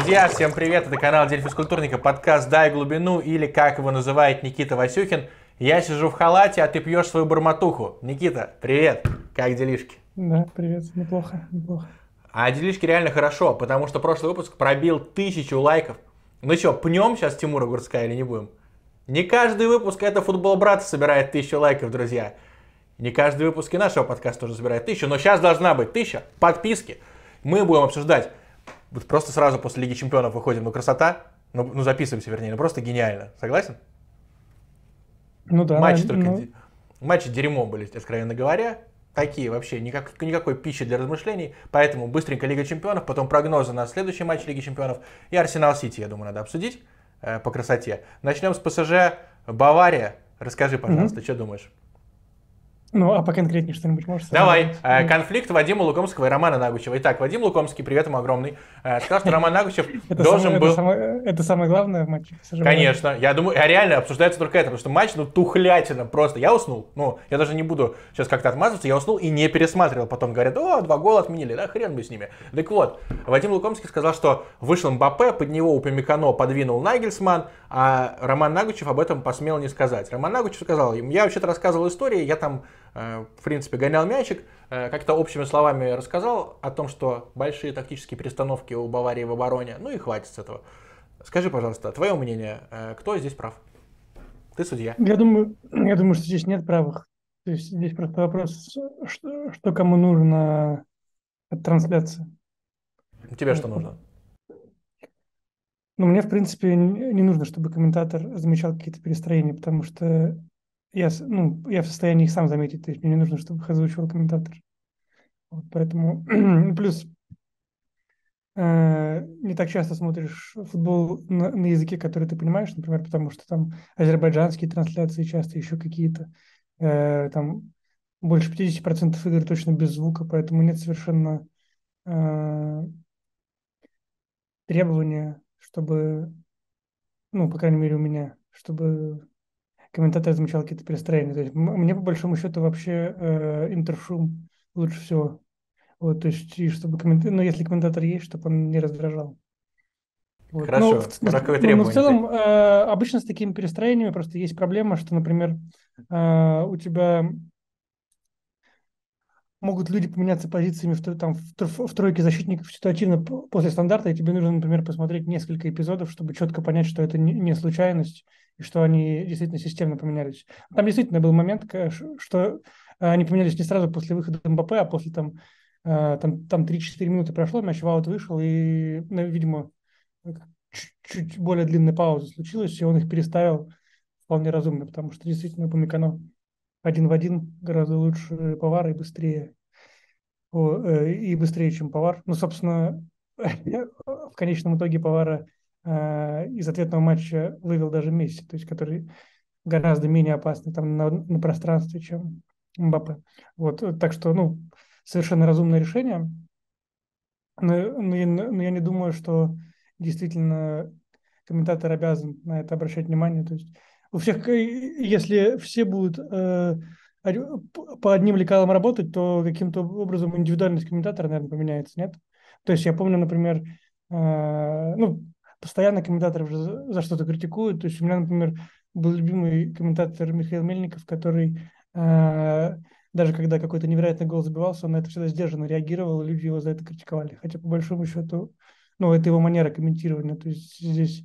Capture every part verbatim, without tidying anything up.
Друзья, всем привет! Это канал День физкультурника, подкаст «Дай глубину» или, как его называет Никита Васюхин. Я сижу в халате, а ты пьешь свою барматуху. Никита, привет! Как делишки? Да, привет, неплохо, неплохо. А делишки реально хорошо, потому что прошлый выпуск пробил тысячу лайков. Ну что, пнем сейчас Тимура Гурцкая или не будем? Не каждый выпуск это футбол брата собирает тысячу лайков, друзья. Не каждый выпуск и нашего подкаста тоже собирает тысячу, но сейчас должна быть тысяча подписки. Мы будем обсуждать. Вот просто сразу после Лиги Чемпионов выходим. Ну, красота. Ну, ну записываемся, вернее. Ну, просто гениально. Согласен? Ну да, Матчи на- только... ну, де- Матчи дерьмо были, откровенно говоря. Такие вообще, никак, никакой пищи для размышлений. Поэтому быстренько Лига Чемпионов, потом прогнозы на следующий матч Лиги Чемпионов. И Арсенал Сити, я думаю, надо обсудить э, по красоте. Начнем с ПСЖ. Бавария. Расскажи, пожалуйста, мгм. что думаешь? Ну, а поконкретнее что-нибудь можешь Давай. сформулировать? Э, Конфликт Вадима Лукомского и Романа Нагучева. Итак, Вадим Лукомский, привет ему огромный, э, сказал, что Роман Нагучев Это самое, должен это был... самое, это самое главное в матче пэ эс жэ Бавария. Конечно, я думаю, а реально обсуждается только это, потому что матч, ну, тухлятина просто. Я уснул, ну, я даже не буду сейчас как-то отмазываться, я уснул и не пересматривал. Потом говорят, о, два гола отменили, да, хрен бы с ними. Так вот, Вадим Лукомский сказал, что вышел Мбаппе, под него Упамекано подвинул Нагельсман, а Роман Нагучев об этом посмел не сказать. Роман Нагучев сказал, я вообще-то рассказывал истории, я там, э, в принципе, гонял мячик, э, как-то общими словами рассказал о том, что большие тактические перестановки у Баварии в обороне, ну и хватит с этого. Скажи, пожалуйста, твое мнение, э, кто здесь прав? Ты судья. Я думаю, я думаю, что здесь нет правых. То есть здесь просто вопрос, что, что кому нужно от трансляции. Тебе что Вот. нужно? Но мне, в принципе, не не нужно, чтобы комментатор замечал какие-то перестроения, потому что я, с- ну, я в состоянии их сам заметить. То есть мне не нужно, чтобы их озвучивал комментатор. Вот, поэтому плюс э, не так часто смотришь футбол на, на языке, который ты понимаешь, например, потому что там азербайджанские трансляции часто еще какие-то, э, там больше пятьдесят процентов игр точно без звука, поэтому нет совершенно э, требования, чтобы, ну, по крайней мере, у меня, чтобы комментатор замечал какие-то перестроения. То есть м- мне, по большому счету, вообще э, интершум лучше всего. Вот, то есть, и чтобы комментатор, ну, если комментатор есть, чтобы он не раздражал. Вот. Но, в, Хорошо. но, Какое но- но в требование ты? целом э, обычно с такими перестроениями просто есть проблема, что, например, э, у тебя могут люди поменяться позициями в, тро- там, в, тро- в тройке защитников ситуативно п- после стандарта, и тебе нужно, например, посмотреть несколько эпизодов, чтобы четко понять, что это не, не случайность, и что они действительно системно поменялись. Там действительно был момент, к- ш- что э, они поменялись не сразу после выхода Мбаппе, а после там, э, там, там три-четыре минуты прошло, мяч в аут вышел, и, ну, видимо, чуть более длинная пауза случилась, и он их переставил вполне разумно, потому что действительно Памекано один в один гораздо лучше Повара и быстрее. О, э, и быстрее, чем Повар. Ну, собственно, в конечном итоге Повара э, из ответного матча вывел даже Месси, то есть который гораздо менее опасный там на, на пространстве, чем Мбаппе. Вот, э, так что, ну, совершенно разумное решение. Но, но, я, но я не думаю, что действительно комментатор обязан на это обращать внимание. То есть у всех, э, если все будут э, од- по одним лекалам работать, то каким-то образом индивидуальность комментатора, наверное, поменяется, нет? То есть я помню, например, э, ну, постоянно комментаторов же за, за что-то критикуют. То есть у меня, например, был любимый комментатор Михаил Мельников, который э, даже когда какой-то невероятный гол забивался, он на это всегда сдержанно реагировал, и люди его за это критиковали. Хотя, по большому счету, ну, это его манера комментирования. То есть здесь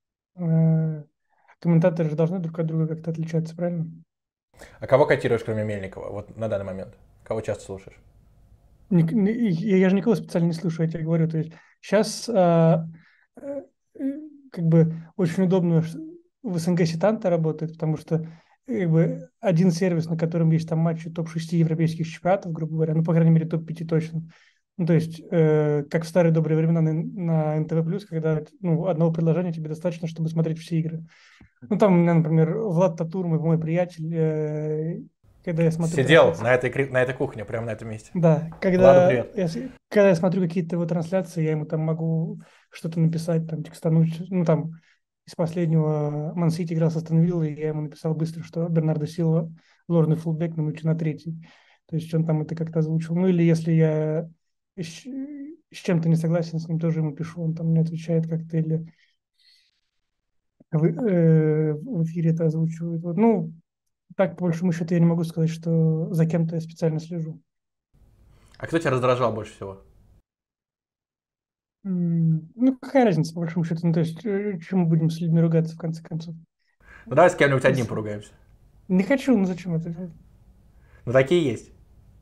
э, комментаторы же должны друг от друга как-то отличаться, правильно? А кого котируешь, кроме Мельникова, вот на данный момент? Кого часто слушаешь? Ник- ни- Я я же никого специально не слушаю, я тебе говорю. То есть сейчас э, э, как бы очень удобно ш- в эс эн гэ сетанта работает, потому что как бы один сервис, на котором есть там матчи топ шести европейских чемпионатов, грубо говоря, ну, по крайней мере, топ пяти точно. Ну, то есть, э, как в старые добрые времена на, на эн тэ вэ плюс, когда ну, одного предложения тебе достаточно, чтобы смотреть все игры. Ну, там у меня, например, Влад Татур, мой, мой приятель, э, когда я смотрю Сидел трансляции. на этой, кри- на этой кухне, прямо на этом месте. Да, Владу, когда привет. я, с- когда я смотрю какие-то его трансляции, я ему там могу что-то написать, там, текстануть. Ну, там, из последнего Ман Сити играл с Астон Виллой, и я ему написал быстро, что Бернардо Силва ложный фулбэк на минуте на третий. То есть он там это как-то озвучил. Ну, или если я ищ- с чем-то не согласен, с ним тоже ему пишу, он там не отвечает как-то или в, э, в эфире это озвучивает. Вот, ну, так, по большому счету, я не могу сказать, что за кем-то я специально слежу. А кто тебя раздражал больше всего? М, Ну, какая разница, по большому счету? Ну, то есть, э, чем мы будем с людьми ругаться, в конце концов? Ну давай с кем-нибудь одним С- поругаемся. Не хочу, ну зачем это делать? Ну такие есть.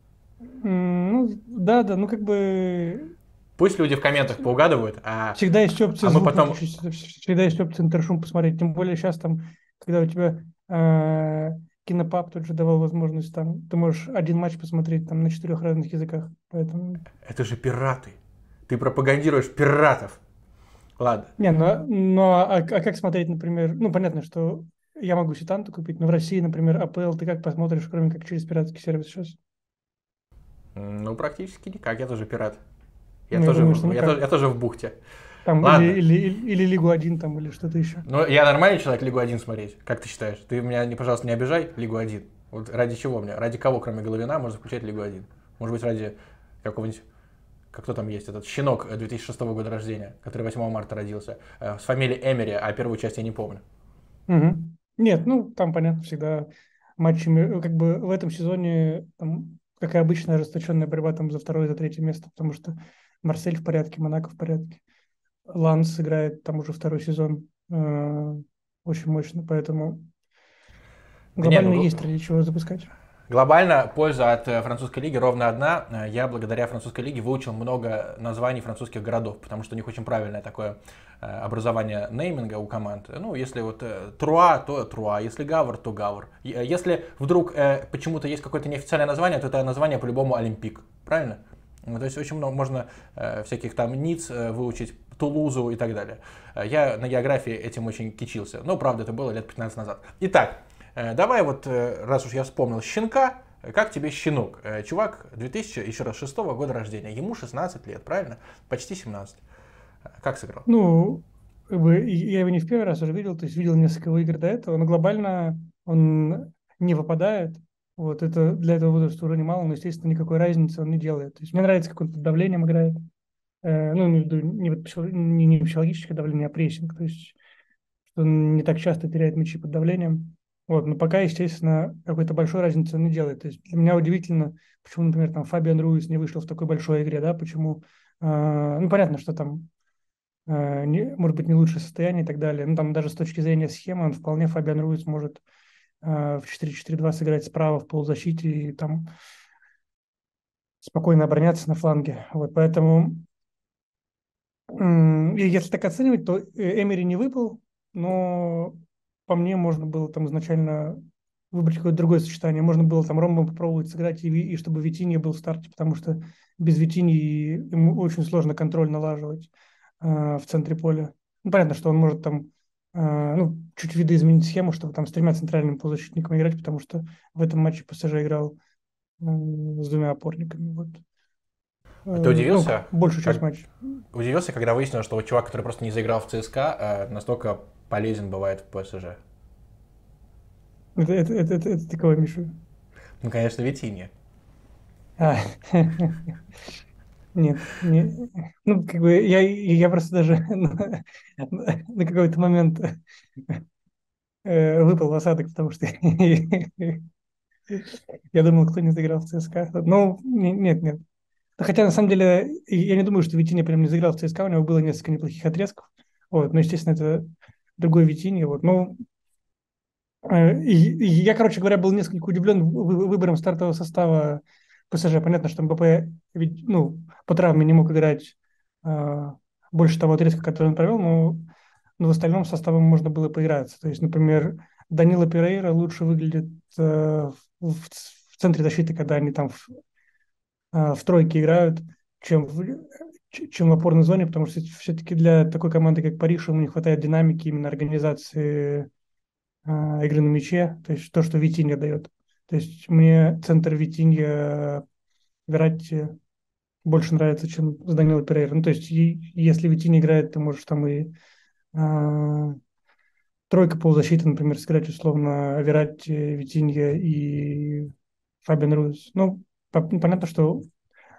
М, Ну, да, да, ну, как бы Пусть люди в комментах поугадывают, а, всегда есть а опция мы звук потом... выключить, всегда есть опция интершум посмотреть. Тем более сейчас там, когда у тебя э, Кинопаб тот же давал возможность, там, ты можешь один матч посмотреть там на четырех разных языках. Поэтому Это же пираты. Ты пропагандируешь пиратов. Ладно. не, ну, ну а, а как смотреть, например, ну, понятно, что я могу сетанту купить, но в России, например, АПЛ ты как посмотришь, кроме как через пиратский сервис сейчас? Ну, практически никак, я тоже пират. Я Ну, я тоже, думаю, что в- я, никак. тоже, я тоже в бухте. Там или, Ладно. или, или, или Лигу один там, или что-то еще. Ну, я нормальный человек Лигу один смотреть? Как ты считаешь? Ты меня, не, пожалуйста, не обижай Лигу один. Вот ради чего мне? Ради кого, кроме Головина, можно включать Лигу один? Может быть, ради какого-нибудь... Как кто там есть? Этот щенок две тысячи шестого года рождения, который восьмого марта родился. Э, С фамилией Эмери, а первую часть я не помню. Мгм. Нет, ну, там, понятно, всегда матчами, э, как бы в этом сезоне, там, как и обычно, ожесточенная борьба там за второе, за третье место, потому что Марсель в порядке, Монако в порядке. Ланс играет там уже второй сезон э, очень мощно, поэтому Да не, глобально ну есть ради чего запускать. глобально польза от э, французской лиги ровно одна. Э, Я благодаря французской лиге выучил много названий французских городов, потому что у них очень правильное такое э, образование нейминга у команд. Ну, если вот э, Труа, то Труа, если Гавр, то Гавр. И, э, Если вдруг э, почему-то есть какое-то неофициальное название, то это название по-любому Олимпик. Правильно? Ну, то есть очень много можно э, всяких там Ниц э, выучить, Тулузу и так далее. Э, Я на географии этим очень кичился. Но, правда, это было лет пятнадцать назад. Итак, Э, Давай вот, э, раз уж я вспомнил щенка, э, как тебе щенок? Э, Чувак две тысячи, еще раз, шестого года рождения, ему шестнадцать лет, правильно? Почти семнадцать. Э, Как сыграл? Ну, как бы и- я его не в первый раз уже видел, то есть видел несколько его игр до этого, но глобально он не выпадает. Вот это для этого возраста уже немало, но, естественно, никакой разницы он не делает. То есть мне нравится, как он под давлением играет. Э, ну, имею в виду не, вот психо- не, не психологическое давление, а прессинг. То есть что он не так часто теряет мячи под давлением. Вот, но пока, естественно, какой-то большой разницы он не делает. То есть для меня удивительно, почему, например, там Фабиан Руис не вышел в такой большой игре, да, почему, э, ну, понятно, что там э, не, может быть, не лучшее состояние и так далее. Ну, там даже с точки зрения схемы он вполне, Фабиан Руиз может э, в четыре четыре два сыграть справа в полузащите и там спокойно обороняться на фланге. Вот, поэтому, м, и если так оценивать, то э, Эмери не выпал, но по мне можно было там изначально выбрать какое-то другое сочетание. Можно было там ромбом попробовать сыграть, и, Ви- и чтобы Витинья был в старте, потому что без Витиньи ему очень сложно контроль налаживать э, в центре поля. Ну, понятно, что он может там э, ну, чуть видоизменить схему, чтобы там с тремя центральными полузащитниками играть, потому что в этом матче ПСЖ играл э, с двумя опорниками. Вот. Э, А Ты ну, удивился, большую часть как... матча. удивился, когда выяснилось, что вот чувак, который просто не заиграл в ЦСКА, э, настолько полезен бывает в ПСЖ? Это, это, это, это, это ты кого имеешь в виду? Ну, конечно, Витинья. А, нет, не, ну, как бы я, я просто даже на, на какой-то момент э, выпал в осадок, потому что я думал, кто не заиграл в ЦСКА. Ну, не- нет, нет. Хотя, на самом деле, я не думаю, что Витинья прям не заиграл в ЦСКА, у него было несколько неплохих отрезков. Вот, но, естественно, это другой Витинья. Вот. Ну, э, и, и я, короче говоря, был несколько удивлен вы- выбором стартового состава ПСЖ. Понятно, что МБП ведь, ну, по травме не мог играть э, больше того отрезка, который он провел, но, но в остальном составом можно было поиграться. То есть, например, Данила Перейра лучше выглядит э, в, в центре защиты, когда они там в, э, в тройке играют, чем в, ч- чем в опорной зоне, потому что все-таки для такой команды, как Париж, ему не хватает динамики, именно организации а, игры на мяче, то есть то, что Витинья дает. То есть мне центр Витинья Вератти больше нравится, чем с Данило Перейра. Ну, то есть и, если Витинья играет, ты можешь там и а, тройка полузащиты, например, сыграть условно Вератти, Витинья и Фабиан Руис. Ну, по- понятно, что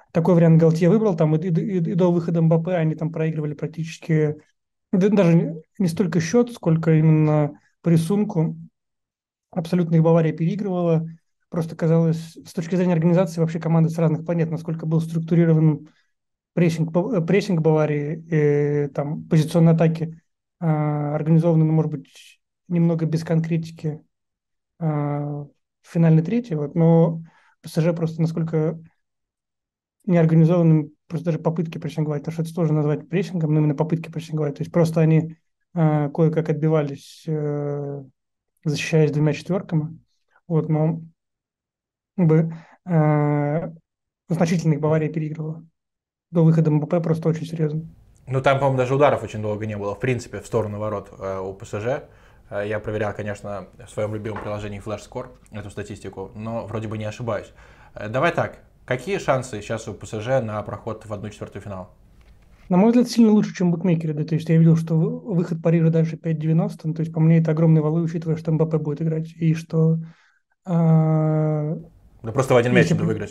такой вариант Галтье выбрал, там и, и- и до выхода Мбаппе они там проигрывали практически, да- даже не не столько счет, сколько именно по рисунку. Абсолютно их Бавария переигрывала. Просто казалось, с точки зрения организации вообще команды с разных планет, насколько был структурирован прессинг, Бав- э, прессинг Баварии, э, там, позиционные атаки а, организованы, ну, может быть, немного без конкретики а, в финальной трети, вот, но ПСЖ просто насколько неорганизованным, просто даже попытки прессинговать, потому что это сложно назвать прессингом, но именно попытки прессинговать. То есть просто они а, кое-как отбивались, э, защищаясь двумя четверками. Вот, но как бы э, значительно их Бавария переигрывала. До выхода МБП просто очень серьезно. Ну, там, по-моему, даже ударов очень долго не было, в принципе, в сторону ворот э, у ПСЖ. Э, я проверял, конечно, в своем любимом приложении FlashScore эту статистику, но вроде бы не ошибаюсь. Э, давай так, какие шансы сейчас у ПСЖ на проход в одну четвертую финала? На мой взгляд, сильно лучше, чем букмекеры. Да, то есть я видел, что вы- выход Парижа дальше пять девяносто. Ну, то есть по мне это огромные валы, учитывая, что МБП будет играть. И что а, Да просто в один мяч если, надо при- выиграть.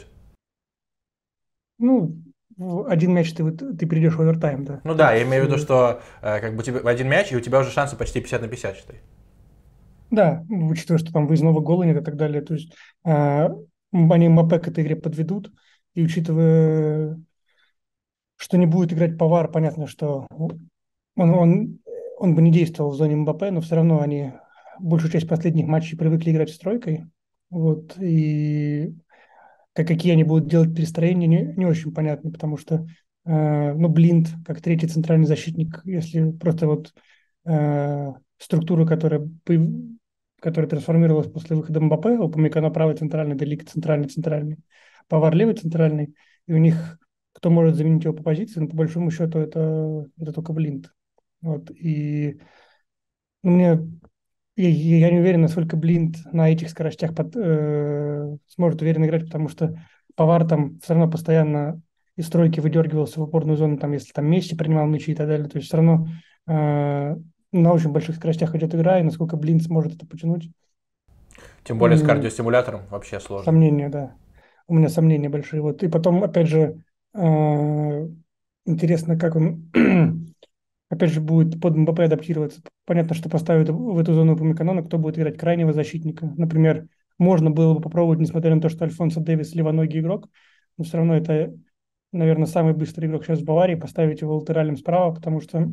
ну, в один мяч ты, вот- ты перейдешь в овертайм, да. Ну То да, я есть, имею в виду, э, что э, как бы тебе в один мяч, и у тебя уже шансы почти пятьдесят на пятьдесят, считай. да, учитывая, что там выездного гола нет и так далее. То есть а, они МБП к этой игре подведут. И учитывая, что не будет играть Павар, понятно, что он, он, он бы не действовал в зоне Мбаппе, но все равно они большую часть последних матчей привыкли играть с тройкой. Вот, и как, какие они будут делать перестроения, не, не очень понятно, потому что, э, ну, Блинд, как третий центральный защитник, если просто вот э, структура, которая, появ- которая трансформировалась после выхода Мбаппе, у Памекано правый центральный, Делик центральный, центральный, Павар левый центральный, и у них кто может заменить его по позиции, но по большому счету это, это только Блинд. Вот, и ну, мне я, я не уверен, насколько Блинд на этих скоростях под, э, сможет уверенно играть, потому что Павар там все равно постоянно из стройки выдергивался в опорную зону, там, если там Месси принимал мячи и так далее. То есть все равно э, на очень больших скоростях идет игра, и насколько Блинд сможет это потянуть, Тем более с м, кардиостимулятором вообще сложно. сомнения, да. У меня сомнения большие. Вот. И потом, опять же, э, интересно, как он опять же, будет под МБП адаптироваться. Понятно, что поставят в эту зону Упамеканона, кто будет играть крайнего защитника. Например, можно было бы попробовать, несмотря на то, что Альфонсо Дэвис левоногий игрок, но все равно это, наверное, самый быстрый игрок сейчас в Баварии, поставить его латералем справа, потому что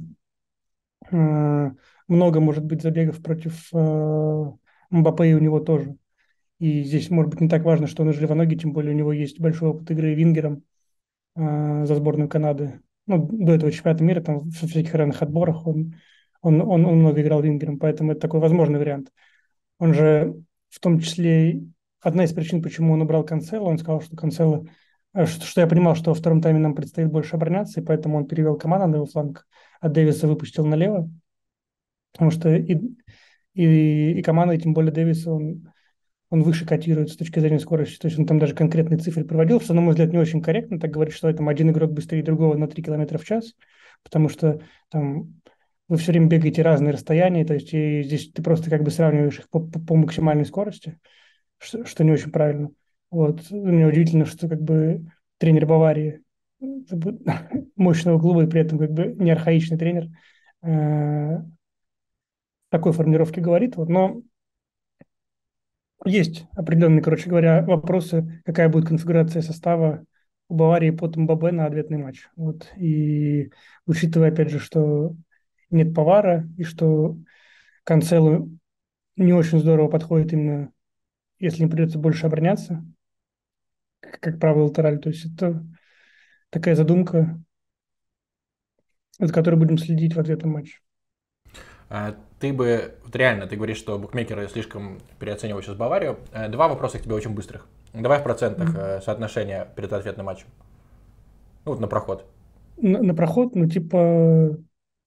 э, много может быть забегов против э, Мбаппе и у него тоже. И здесь, может быть, не так важно, что он же левоногий, тем более у него есть большой опыт игры вингером э, за сборную Канады. Ну, до этого чемпионата мира, там, в всяких разных отборах он, он, он, он много играл вингером, поэтому это такой возможный вариант. Он же в том числе одна из причин, почему он убрал Канцело, он сказал, что Канцело, э, что, что я понимал, что во втором тайме нам предстоит больше обороняться, и поэтому он перевел команду на его фланг, а Дэвиса выпустил налево, потому что и, и, и команда, и тем более Дэвис, он он выше котируется с точки зрения скорости. То есть он там даже конкретные цифры проводил, что, на мой взгляд, не очень корректно. Так говорить, что там один игрок быстрее другого на три километра в час, потому что там вы все время бегаете разные расстояния, то есть и здесь ты просто как бы сравниваешь их по, по, по максимальной скорости, что, что не очень правильно. Вот. Мне удивительно, что как бы тренер Баварии, как бы, мощного клуба и при этом как бы не архаичный тренер, э, такой формулировки говорит. Вот. Но есть определенные, короче говоря, вопросы, какая будет конфигурация состава у Баварии под Мбабе на ответный матч. Вот. И учитывая, опять же, что нет Павара, и что Канцелу не очень здорово подходит именно, если им придется больше обороняться, как, как правый латераль. То есть это такая задумка, за которой будем следить в ответном матче. А ты бы, вот реально, ты говоришь, что букмекеры слишком переоценивают сейчас Баварию. Э, Два вопроса к тебе очень быстрых. Давай в процентах Мгм. э, соотношение перед ответным матчем. Ну вот на проход. На, на проход, ну, типа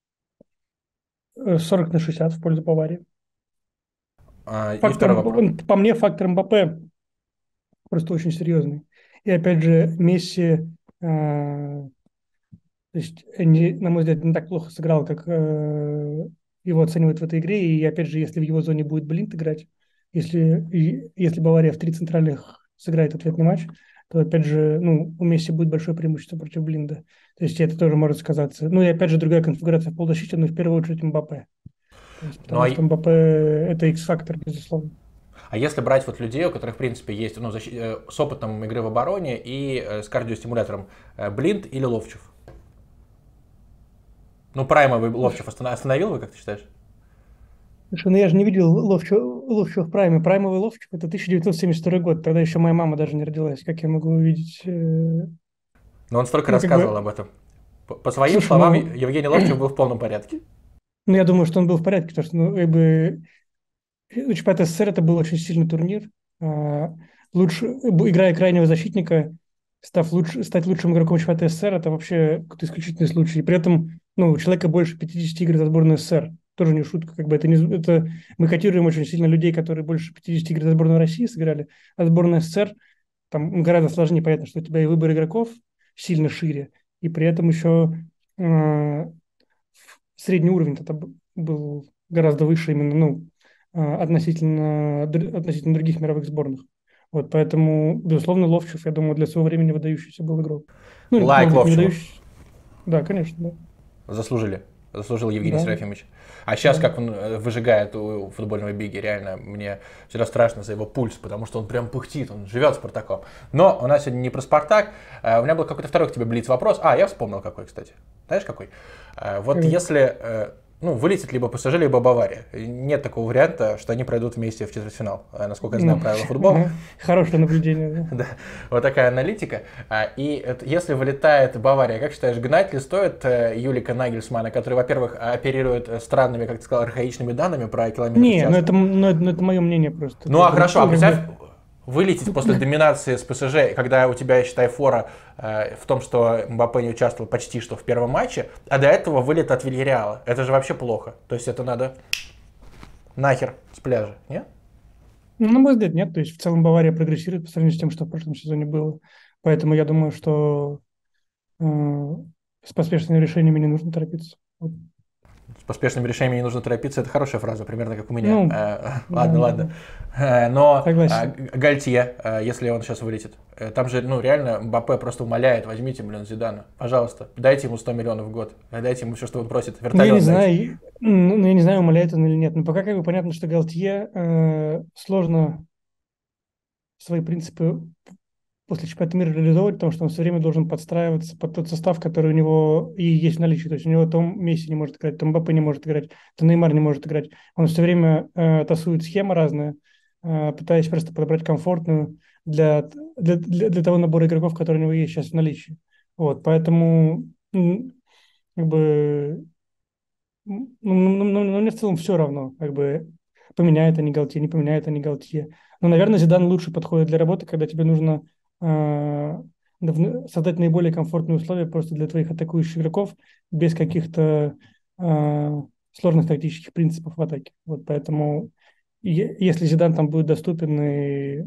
э, сорок на шестьдесят в пользу Баварии. А, И Фактор, второй вопрос. Мб- по мне, фактор Мбаппе просто очень серьезный. И опять же, Месси, э, то есть, не, на мой взгляд, не так плохо сыграл, как э, его оценивают в этой игре. И опять же, если в его зоне будет Блинт играть, если, и, если Бавария в три центральных сыграет ответный матч, то, опять же, ну, у Месси будет большое преимущество против Блинда. То есть это тоже может сказаться. Ну и опять же другая конфигурация в полузащите, но в первую очередь Мбаппе. То есть, Ну, а, потому что Мбаппе это X-фактор, безусловно. а если брать вот людей, у которых, в принципе, есть ну, защи- э, с опытом игры в обороне и э, с кардиостимулятором, э, Блинд или Ловчев? Ну, праймовый Ловчев остана- остановил вы, как ты считаешь? Слушай, ну я же не видел Ловчева, Ловчева в прайме. Праймовый Ловчев — это тысяча девятьсот семьдесят второй год. Тогда еще моя мама даже не родилась. Как я могу увидеть? э, Но он столько Ну, как рассказывал бы, об этом. По, по своим слушай, словам, ну, Евгений Ловчев был в полном порядке. ну, я думаю, что он был в порядке, потому что, ну, как бы, ну, чемпионат СССР — это был очень сильный турнир. А, лучше, б- играя крайнего защитника, став лучше, стать лучшим игроком чемпионата СССР — это вообще какой-то исключительный случай. И при этом, ну, у человека больше пятьдесят игр за сборную СССР. Тоже не шутка, как бы это не, это мы котируем очень сильно людей, которые больше пятьдесят игр за сборную России сыграли, а сборная СССР там гораздо сложнее. Понятно, что у тебя и выбор игроков сильно шире, и при этом еще э, средний уровень тогда был гораздо выше именно, ну, э, относительно, относительно других мировых сборных. Вот, поэтому, безусловно, Ловчев, я думаю, для своего времени выдающийся был игрок. Ну, или, Лайк может быть, не Ловчеву. выдающийся. Да, конечно, да. Заслужили. Заслужил Евгений Да, Серафимович. А сейчас, да. как он э, выжигает у футбольного биги, реально, мне всегда страшно за его пульс, потому что он прям пыхтит, он живет Спартаком. Но у нас сегодня не про Спартак. Э, У меня был какой-то второй к тебе блиц вопрос. А, я вспомнил какой, кстати. Знаешь какой? Э, Вот Как- если э, ну, вылетит либо ПСЖ, либо Бавария. Нет такого варианта, что они пройдут вместе в четвертьфинал. Э, Насколько я знаю Ну, правила футбола. ага. Хорошее наблюдение, да. Да, вот такая аналитика. А, И это- если вылетает Бавария, как считаешь, гнать ли стоит э, Юлика Нагельсмана, который, во-первых, оперирует э, странными, как ты сказал, архаичными данными про километры в Не, ну час? это, ну, это, ну, это мое мнение просто. Ну Это а друг- хорошо, а ну, как представь, бы, вылететь после доминации с ПСЖ, когда у тебя, считай, фора э, в том, что Мбаппе не участвовал почти что в первом матче, а до этого вылет от Вильяреала. Это же вообще плохо. То есть это надо нахер с пляжа, нет? ну, на мой взгляд, нет. То есть в целом Бавария прогрессирует по сравнению с тем, что в прошлом сезоне было. Поэтому я думаю, что э, с поспешными решениями не нужно торопиться. Вот. С поспешными решениями не нужно торопиться, это хорошая фраза, примерно как у меня. Ну, Э, да, ладно, да, ладно. да. Э, Но э, Согласен. Гальтье, э, если он сейчас вылетит, э, там же, ну, реально, Мбаппе просто умоляет, возьмите, блин, Зидана, пожалуйста, дайте ему сто миллионов в год, э, дайте ему все, что он просит, Ну, я не вертолет дайте. знаю, ну, ну, я не знаю, умаляет он или нет. Но пока как бы понятно, что Галтье э, сложно свои принципы после чемпионата мира реализовывать, потому что он все время должен подстраиваться под тот состав, который у него и есть в наличии. То есть у него то Месси не может играть, то Мбаппе не может играть, то Неймар не может играть. Он все время э, тасует схемы разные, э, пытаясь просто подобрать комфортную для, для, для, для того набора игроков, который у него есть сейчас в наличии. Вот, поэтому м, как бы ну, ну, ну, ну, мне в целом все равно, как бы поменяют они Галтье, не поменяют они Галтье. Но, наверное, Зидан лучше подходит для работы, когда тебе нужно э, дав- создать наиболее комфортные условия просто для твоих атакующих игроков без каких-то э, сложных тактических принципов в атаке. Вот поэтому е- если Зидан там будет доступен и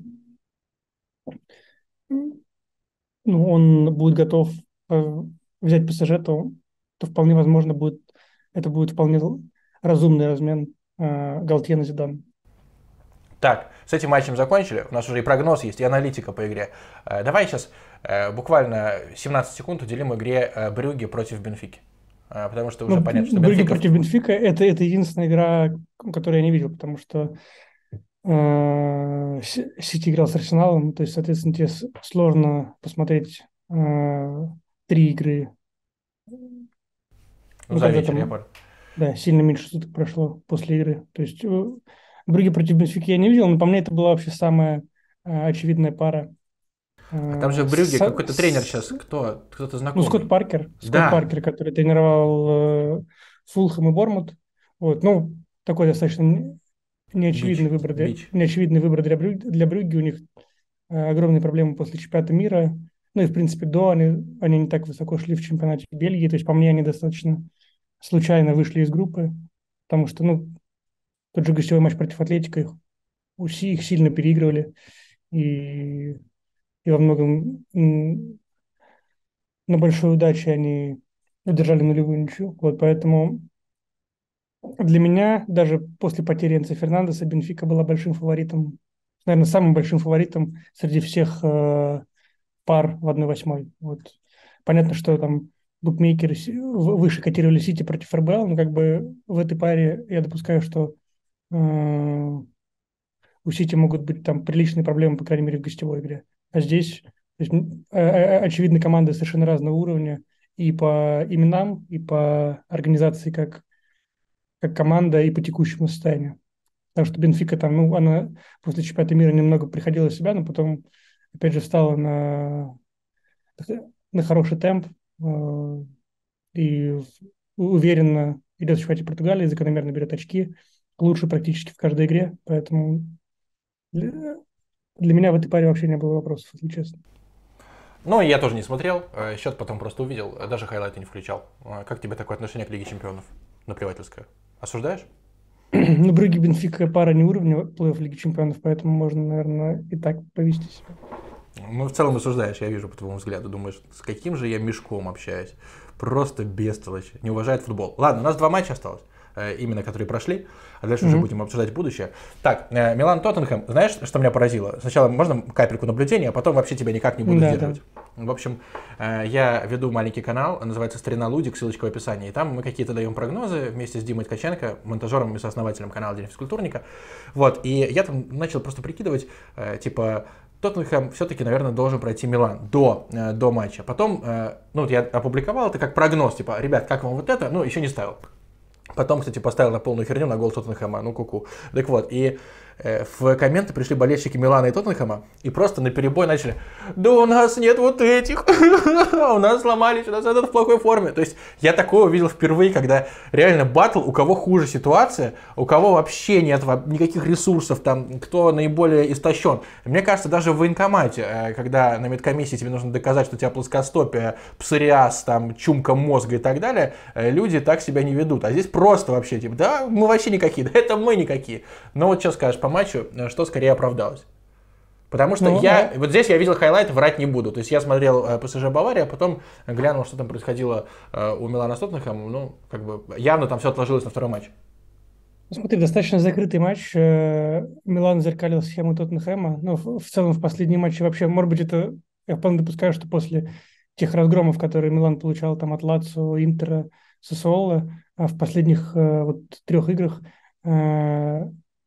ну, он будет готов э, взять ПСЖ, то, то вполне возможно будет, это будет вполне разумный размен э, Галтье на Зидана. Так, с этим матчем закончили, у нас уже и прогноз есть, и аналитика по игре. Э, Давай сейчас э, буквально семнадцать секунд уделим игре э, Брюгге против Бенфики. Э, Потому что уже Ну, понятно, что Брюгге Бенфика в- против Бенфика это, это единственная игра, которую я не видел, потому что э, С- Сити играл с Арсеналом, то есть, соответственно, тебе с- сложно посмотреть э, три игры, ну, ну, за когда вечер, я там, понял. да, сильно меньше суток прошло после игры. То есть э, Брюгге против Бенфики я не видел, но по мне это была вообще самая э, очевидная пара. А там же Э, в Брюгге с- какой-то тренер сейчас, с- кто? Кто-то ну, Скотт знакомый. Паркер, Скотт Да, Паркер, который тренировал э, Фулхэм и Бормут. Вот, ну, такой достаточно не- Бич, неочевидный выбор для, Бич. неочевидный выбор для, Брюг, для Брюгге. У них э, огромные проблемы после чемпионата мира. Ну и, в принципе, до они, они не так высоко шли в чемпионате Бельгии. То есть, по мне, они достаточно случайно вышли из группы, потому что, ну, тот же гостевой матч против Атлетика их, уси- их сильно переигрывали. И, и во многом м, на большой удаче они удержали нулевую ничью. Вот поэтому для меня даже после потери Энцо Фернандеса Бенфика была большим фаворитом, наверное, самым большим фаворитом среди всех э, пар в одна восьмая. Вот. Понятно, что там букмекеры выше котировали Сити против РБЛ, но как бы в этой паре я допускаю, что э, у Сити могут быть там приличные проблемы, по крайней мере, в гостевой игре. А здесь, то есть, э, очевидно, команды совершенно разного уровня и по именам, и по организации как, как команда, и по текущему состоянию. Потому что Бенфика там, ну, она после чемпионата мира немного приходила в себя, но потом, опять же, встала на, на хороший темп э, и уверенно идет в чемпионате Португалии, закономерно берет очки, лучше практически в каждой игре, поэтому для, для меня в этой паре вообще не было вопросов, если честно. Ну, я тоже не смотрел, счет потом просто увидел, даже хайлайты не включал. Как тебе такое отношение к Лиге Чемпионов? Наплевательское. Осуждаешь? Ну, Брюгге Бенфика пара не уровня плей-офф Лиги Чемпионов, поэтому можно, наверное, и так повести себя. Ну, в целом осуждаешь, я вижу по твоему взгляду. Думаешь, с каким же я мешком общаюсь? Просто бестолочь. Не уважает футбол. Ладно, у нас два матча осталось, именно которые прошли, а дальше mm-hmm. уже будем обсуждать будущее. Так, Милан Тоттенхэм, знаешь, что меня поразило? Сначала можно капельку наблюдения, а потом вообще тебя никак не буду да, сдерживать. Да. В общем, я веду маленький канал, называется «Старина Лудик», ссылочка в описании. И там мы какие-то даем прогнозы вместе с Димой Ткаченко, монтажером и сооснователем канала «День физкультурника». Вот, и я там начал просто прикидывать, типа, Тоттенхэм все-таки, наверное, должен пройти Милан до, э, до матча. Потом, э, ну, вот я опубликовал это как прогноз, типа, ребят, как вам вот это? Ну, еще не ставил. Потом, кстати, поставил на полную херню на гол Тоттенхэма, ну, ку-ку. Так вот, и э, в комменты пришли болельщики Милана и Тоттенхэма и просто наперебой начали: да у нас нет вот этих, у нас сломались, у нас этот в плохой форме. То есть я такое увидел впервые, когда реально баттл, у кого хуже ситуация, у кого вообще нет никаких ресурсов, там, кто наиболее истощен. Мне кажется, даже в военкомате, когда на медкомиссии тебе нужно доказать, что у тебя плоскостопие, псориаз, там, чумка мозга и так далее, люди так себя не ведут. А здесь просто вообще, типа, да, мы вообще никакие, да это мы никакие. Но вот что скажешь по матчу, что скорее оправдалось? Потому что ну, я, да. вот здесь я видел хайлайт, врать не буду. То есть я смотрел э, ПСЖ Бавария, а потом глянул, что там происходило э, у Милана с Тоттенхэмом. Ну, как бы, явно там все отложилось на второй матч. Смотри, достаточно закрытый матч. Милан зеркалил схему Тоттенхэма. Ну, в, в целом, в последнем матче вообще, может быть, это, я вполне допускаю, что после тех разгромов, которые Милан получал там от Лацио, Интера, Сассуоло, а в последних э, вот трех играх, э,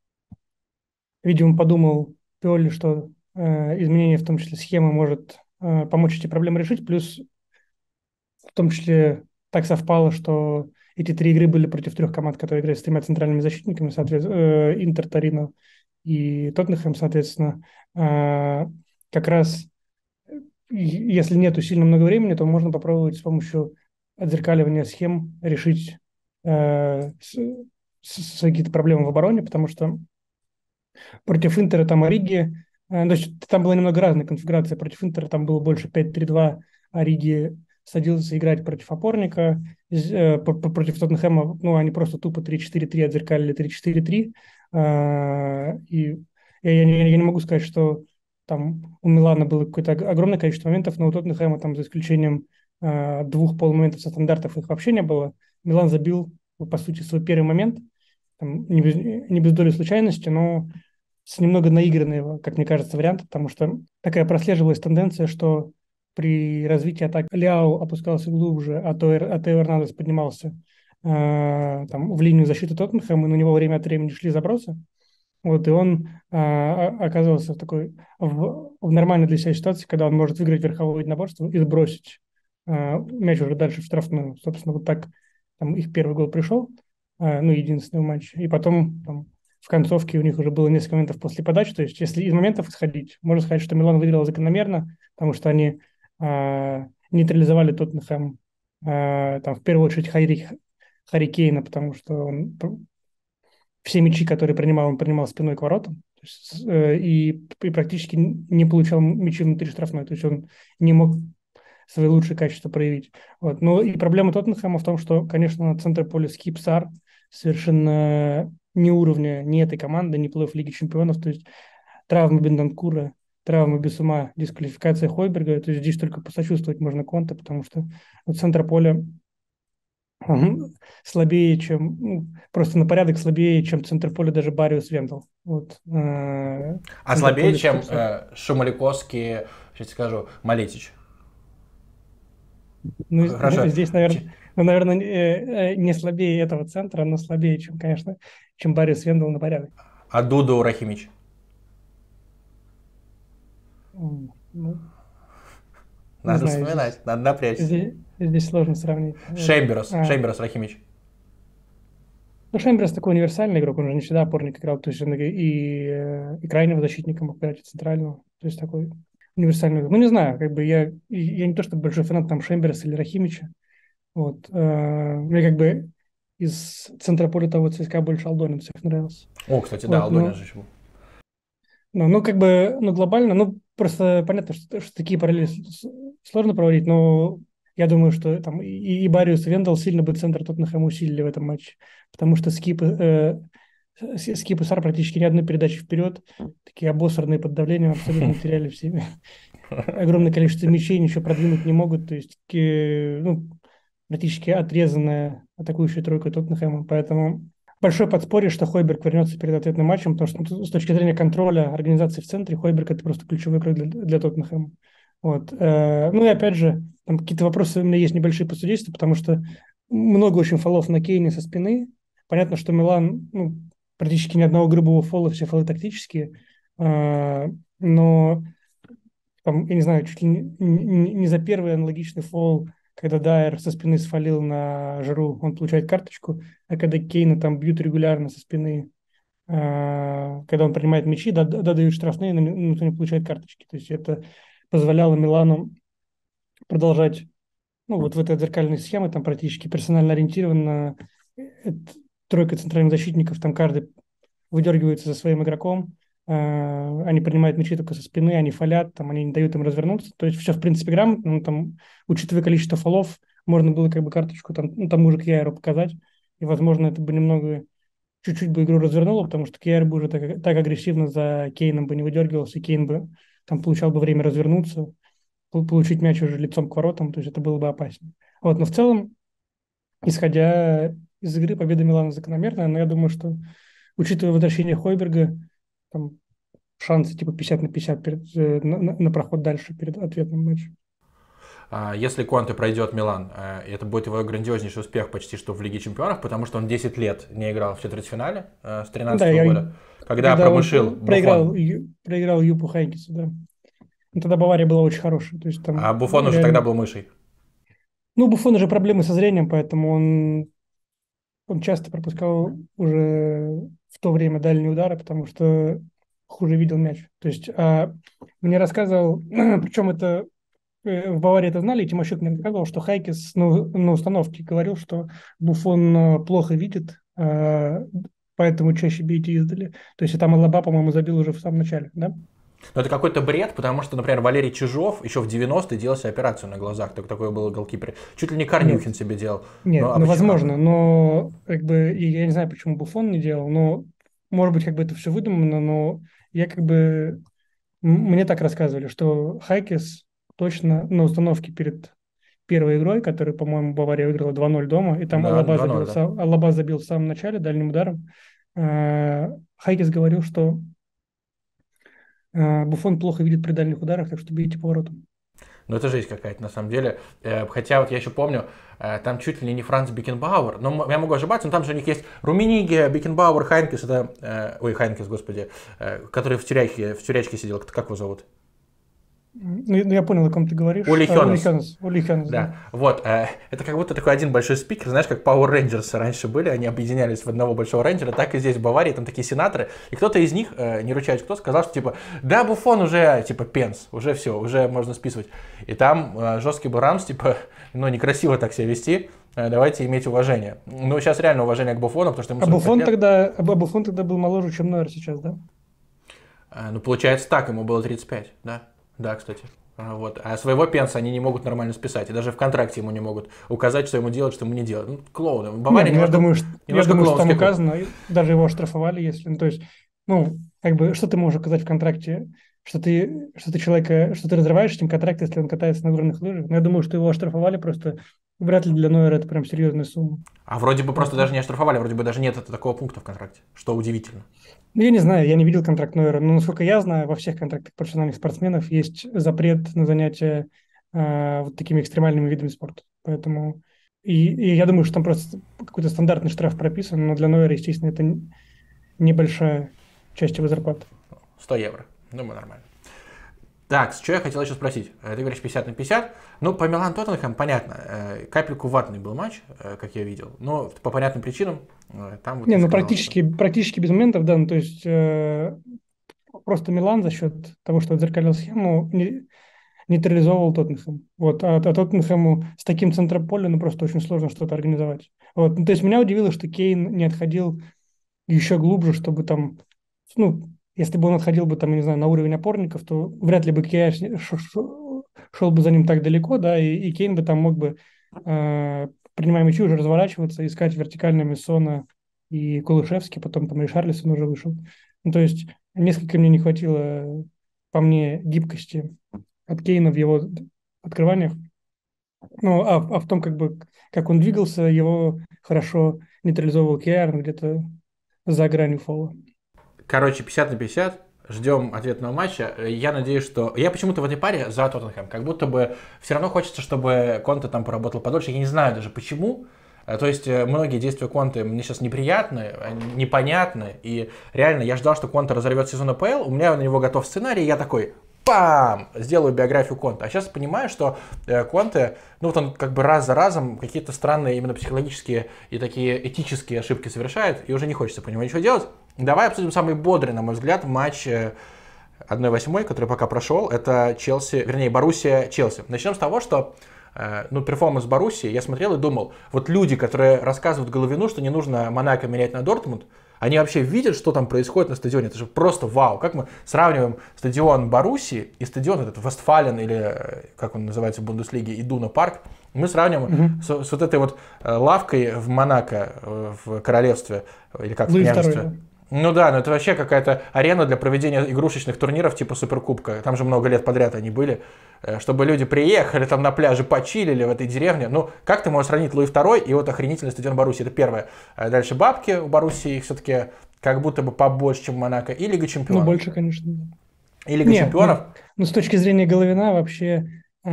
видимо, подумал Пиоли, что э, изменение, в том числе схемы, может э, помочь эти проблемы решить. Плюс, в том числе, так совпало, что эти три игры были против трех команд, которые играют с тремя центральными защитниками, соответственно, э, Интер, Торино и Тоттенхэм, соответственно. Э, как раз, если нету сильно много времени, то можно попробовать с помощью отзеркаливания схем решить э, с, с, какие-то проблемы в обороне, потому что против Интера там Ориги, э, то есть там была немного разная конфигурация. Против Интера там было больше пять три два, Ориги садился играть против опорника. Э, против Тоттенхэма, ну, они просто тупо три четыре три отзеркалили три четыре три. Э, и я, я, я, я не могу сказать, что там у Милана было какое-то огромное количество моментов, но у Тоттенхэма там за исключением э, двух полумоментов со стандартов их вообще не было. Милан забил, по сути, свой первый момент, там, не, без, не без доли случайности, но с немного наигранного, как мне кажется, варианта, потому что такая прослеживалась тенденция, что при развитии атак Ляо опускался глубже, а то а Тео Эрнандес поднимался э, там, в линию защиты Тоттенхэма, и на него время от времени шли забросы. Вот, и он э, оказывался в такой в, в нормальной для себя ситуации, когда он может выиграть верховое единоборство и сбросить э, мяч уже дальше в штрафную. Собственно, вот так там, их первый гол пришел, э, ну, единственный матч. И потом там, в концовке у них уже было несколько моментов после подачи. То есть, если из моментов исходить, можно сказать, что Милан выиграл закономерно, потому что они э, нейтрализовали Тоттенхэм, э, там, в первую очередь, Харри, Харри Кейна, потому что он... Все мячи, которые принимал, он принимал спиной к воротам, то есть, э, и, и практически не получал мячи внутри штрафной, то есть он не мог свои лучшие качества проявить. Вот. Но и проблема Тоттенхэма в том, что, конечно, на центре поля Скип Сар совершенно не уровня ни этой команды, ни плей-офф Лиги Чемпионов, то есть травма Бентанкура, травма Бисума, дисквалификация Хойберга, то есть здесь только посочувствовать можно Конте, потому что вот центр поля слабее, чем, ну, просто на порядок слабее, чем центр поля даже Бариус Вендел. Вот, э, а слабее, чем э, Шумаликовский, Сейчас скажу, Малетич. Ну, Хорошо. здесь, наверное, ну, наверное, не слабее этого центра, но слабее, чем, конечно, чем Борис Вендел на порядок. А Дуду Рахимич? Ну, не Надо знаю, здесь, вспоминать, надо напрячься. здесь, здесь сложно сравнить. Вот. Шеймберос, А, Шеймберос Рахимич. ну, Шемберс такой универсальный игрок, он же не всегда опорник играл, то есть он и, и, э, и крайнего защитника мог играть, и центрального, то есть такой универсальный игрок. Ну, не знаю, как бы я, я не то, что большой фанат там Шемберса или Рахимича, вот, э, мне как бы из центра поля того ЦСКА больше Алдонин всех нравился. О, кстати, да, Вот, Алдонин ну, же еще был. ну, ну, как бы, ну, глобально, ну, просто понятно, что, что такие параллели с- с- сложно проводить, но я думаю, что там и, и Бариус, и Вендел сильно бы центр Тоттенхэма усилили в этом матче, потому что Скип, э, С- Скип и Сар практически ни одной передачи вперед, такие обосранные под давлением, абсолютно теряли все. Огромное количество мячей, ничего продвинуть не могут, то есть ки- ну, практически отрезанная атакующая тройка Тоттенхэма, поэтому большое подспорье, что Хойберг вернется перед ответным матчем, потому что ну, с точки зрения контроля организации в центре, Хойберг это просто ключевой игрок для, для Тоттенхэма. Вот. Э, Ну и опять же, там какие-то вопросы у меня есть небольшие по судейству, потому что много очень фолов на Кейне со спины. Понятно, что Милан, ну, практически ни одного грубого фола, все фолы тактические, Э, но там, я не знаю, чуть ли не, не- не за первый аналогичный фол, когда Дайер со спины сфалил на Жиру, он получает карточку, а когда Кейна там бьют регулярно со спины, а, когда он принимает мячи, да, да, дают штрафные, но ни- никто не получает карточки. То есть это позволяло Милану продолжать, ну, вот в этой зеркальной схеме, там практически персонально ориентированно, это тройка центральных защитников, там каждый выдергиваются за своим игроком, э, они принимают мячи только со спины, они фалят, там, они не дают им развернуться. То есть все, в принципе, грамотно, ну, там, учитывая количество фолов, можно было как бы карточку там, ну, тому же Кьяеру показать, и, возможно, это бы немного, чуть-чуть бы игру развернуло, потому что Кьяер бы уже так, так агрессивно за Кейном бы не выдергивался, и Кейн бы там получал бы время развернуться, пол- получить мяч уже лицом к воротам, то есть это было бы опасно. Вот, но в целом, исходя из игры, победа Милана закономерная, но я думаю, что, учитывая возвращение Хойберга, там шансы типа пятьдесят на пятьдесят перед, э, на, на- на проход дальше перед ответным матчем. А, Если Конте пройдет Милан, э, это будет его грандиознейший успех почти что в Лиге Чемпионов, потому что он десять лет не играл в четвертьфинале э, с Ну да, тринадцатого я, года, когда когда промышил он проиграл, Буфон. Ю- проиграл Юпу Хайнкесу, да. Ну, тогда Бавария была очень хорошая. То есть А там Буфон уже тогда реально... был мышей. Ну, у Буфона же проблемы со зрением, поэтому он, он часто пропускал уже в то время дальние удары, потому что хуже видел мяч. То есть а, мне рассказывал, причем это э, в Баварии это знали, и Тимощук мне рассказывал, что Хайкес ну, на установке говорил, что Буфон э, плохо видит, э, поэтому чаще бейте издали. То есть и там Алаба, по-моему, забил уже в самом начале, да? Но это какой-то бред, потому что, например, Валерий Чижов еще в девяностые делал себе операцию на глазах. Так такой был голкипер. Чуть ли не Нет, Корнюхин себе делал. Ну, нет, а ну почему? возможно, но как бы и я не знаю, почему Буфон не делал, но может быть, как бы это все выдумано, но я как бы м- мне так рассказывали, что Хайкес точно на установке перед первой игрой, которую, по-моему, Бавария выиграла два ноль дома, и там Да, Алаба два забил, ноль, да. сам- Алаба забил в самом начале дальним ударом. Э, Хайкес говорил, что э, Буфон плохо видит при дальних ударах, так что бейте поворотом. Ну, это жизнь какая-то, на самом деле. Э, Хотя вот я еще помню, э, там чуть ли не Франц Бекенбауэр, но м- я могу ошибаться, но там же у них есть Румениге, Бекенбауэр, Хайнкес, это, э, ой, Хайнкес, господи, э, который в тюрячке, в тюрячке сидел, как его зовут? Ну, я ну, я понял, о ком ты говоришь. Ули Э, Ули Хёнес. Хёнес, Ули Хёнес, да. Да, вот, э, это как будто такой один большой спикер, знаешь, как Power Rangers раньше были, они объединялись в одного большого рейнджера, так и здесь в Баварии, там такие сенаторы, и кто-то из них, э, не ручаюсь кто, сказал, что типа, да, Буфон уже, типа, пенс, уже все, уже можно списывать. И там э, жесткий был Рамс, типа, ну, некрасиво так себя вести, э, давайте иметь уважение. Ну, сейчас реально уважение к Буфону, потому что ему А сорок пять Буфон лет. тогда, а Буфон тогда был моложе, чем Нойер сейчас, да? Э, ну, получается так, ему было тридцать пять, да, да, кстати. А, Вот. А своего пенса они не могут нормально списать. И даже в контракте ему не могут указать, что ему делать, что ему не делать. Ну, клоуны. В Нет, Баварии ну я немножко, думаю, что, я немножко думаю, что там клоунский клуб. указано, и даже его оштрафовали, если, ну, то есть, ну, как бы, что ты можешь указать в контракте? что ты, что ты человека, что ты разрываешь с ним контракт, если он катается на горных лыжах. Но я думаю, что его оштрафовали просто. Вряд ли для Нойера это прям серьезная сумма. А вроде бы просто Поэтому. даже не оштрафовали, вроде бы даже нет такого пункта в контракте, что удивительно. Ну, я не знаю, я не видел контракт Нойера, но, насколько я знаю, во всех контрактах профессиональных спортсменов есть запрет на занятия э, вот такими экстремальными видами спорта. Поэтому и, и я думаю, что там просто какой-то стандартный штраф прописан, но для Нойера, естественно, это н- небольшая часть его зарплаты. сто евро. Думаю, нормально. Так, что я хотел еще спросить? Ты говоришь пятьдесят на пятьдесят. Ну, по Милан Тоттенхэм, понятно. э, Капельку ватный был матч, э, как я видел. Но по понятным причинам э, там вот Не, ты ну сказал, что... практически, практически без моментов, да, ну, то есть э, просто Милан за счет того, что отзеркалил схему, не- нейтрализовывал Тоттенхэм. Вот, а, а Тоттенхэму с таким центром поля, ну, просто очень сложно что-то организовать. Вот, ну, то есть меня удивило, что Кейн не отходил еще глубже, чтобы там, ну, если бы он отходил бы там, я не знаю, на уровень опорников, то вряд ли бы Кьяр шел бы за ним так далеко, да, и, и Кейн бы там мог бы, э, принимая мячи, уже разворачиваться, искать вертикальными Сона и Кулышевский, потом там и Шарлисон уже вышел. Ну, то есть несколько мне не хватило, по мне, гибкости от Кейна в его открываниях. Ну, а, а в том, как бы, как он двигался, его хорошо нейтрализовал Кьяр где-то за гранью фола. Короче, пятьдесят на пятьдесят. Ждем ответного матча. Я надеюсь, что... Я почему-то в этой паре за Тоттенхэм. Как будто бы все равно хочется, чтобы Конте там поработал подольше. Я не знаю даже почему. Э, То есть э, многие действия Конте мне сейчас неприятны, они непонятны. И реально я ждал, что Конте разорвет сезон АПЛ. У меня на него готов сценарий. И я такой, пам! Сделаю биографию Конте. А сейчас понимаю, что э, Конте, ну вот он как бы раз за разом какие-то странные именно психологические и такие этические ошибки совершает. И уже не хочется по нему ничего делать. Давай обсудим самый бодрый, на мой взгляд, матч одна восьмой, который пока прошел. Это Челси, вернее, Боруссия-Челси. Начнем с того, что э, ну, перформанс Боруссии, я смотрел и думал, вот люди, которые рассказывают Головину, что не нужно Монако менять на Дортмунд, они вообще видят, что там происходит на стадионе. Это же просто вау. Как мы сравниваем стадион Боруссии и стадион этот Вестфален, или как он называется в Бундеслиге, Идуна парк. Мы сравниваем Угу. с, с вот этой вот лавкой в Монако, в королевстве, или как в Луи второй, княжестве. да. Ну да, но это вообще какая-то арена для проведения игрушечных турниров типа Суперкубка. Там же много лет подряд они были. Э, Чтобы люди приехали там на пляже, почилили в этой деревне. Ну, как ты можешь сравнить Луи второй и вот охренительный стадион Боруссии? Это первое. А дальше бабки у Боруссии все-таки как будто бы побольше, чем у Монако. И Лига Ну, Чемпионов. больше, конечно. Да. И Лига Не, Чемпионов. ну, ну, с точки зрения Головина вообще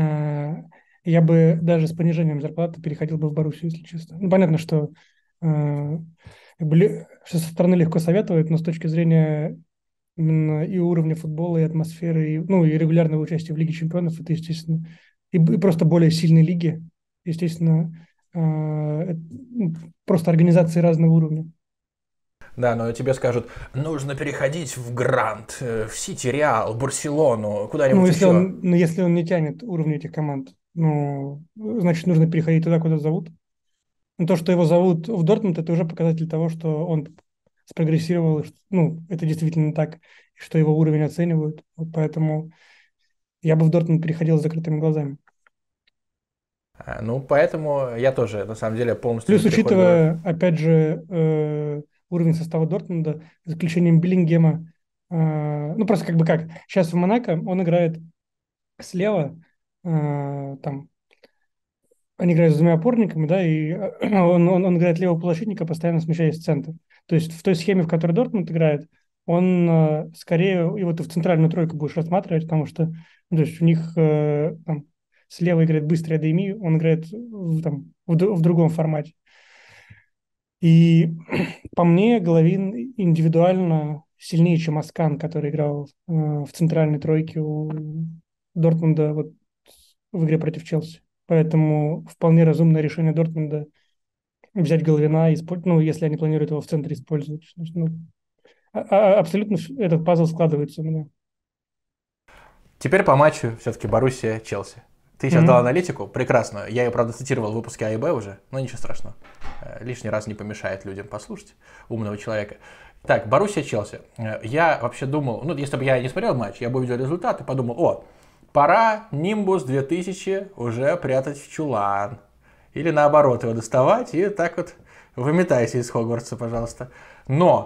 э, я бы даже с понижением зарплаты переходил бы в Боруссию, если честно. Ну, понятно, что, э, как бы ле- что со стороны легко советовать, но с точки зрения именно и уровня футбола, и атмосферы, и, ну, и регулярного участия в Лиге Чемпионов, это, естественно, и, б- и просто более сильной лиги, естественно, э, это, ну, просто организации разного уровня. Да, но тебе скажут, нужно переходить в Грант, э, в Сити, Реал, Барселону, Ну, куда-нибудь если еще. он, ну, если он не тянет уровня этих команд, ну, значит, нужно переходить туда, куда зовут. Но то, что его зовут в Дортмунд, это уже показатель того, что он спрогрессировал, и что, ну, это действительно так, и что его уровень оценивают. Вот поэтому я бы в Дортмунд переходил с закрытыми глазами. А, Ну, поэтому я тоже, на самом деле, полностью за Плюс, переход говорю. учитывая, опять же, э, уровень состава Дортмунда, за исключением Биллингема, э, ну, просто как бы как, сейчас в Монако он играет слева, э, там, они играют с двумя опорниками, да, и э, он, он, он играет левого полузащитника, постоянно смещаясь в центр. То есть в той схеме, в которой Дортмунд играет, он э, скорее, и вот ты в центральную тройку будешь рассматривать, потому что, ну, то есть у них э, там слева играет быстрый Адейми, он играет в, там, в, д- в другом формате. И по мне Головин индивидуально сильнее, чем Аскан, который играл э, в центральной тройке у Дортмунда вот в игре против Челси. Поэтому вполне разумное решение Дортмунда взять Головина, и использ- ну, если они планируют его в центре использовать. Значит, ну, а- а- абсолютно этот пазл складывается у меня. Теперь по матчу все-таки Боруссия-Челси. Ты сейчас дал Мгм. аналитику, прекрасно. Я ее, правда, цитировал в выпуске А и Б уже, но ничего страшного. Э, Лишний раз не помешает людям послушать умного человека. Так, Боруссия-Челси. Э, Я вообще думал, ну, если бы я не смотрел матч, я бы увидел результат и подумал, о, пора Нимбус две тысячи уже прятать в чулан. Или наоборот, его доставать и так вот выметайся из Хогвартса, пожалуйста. Но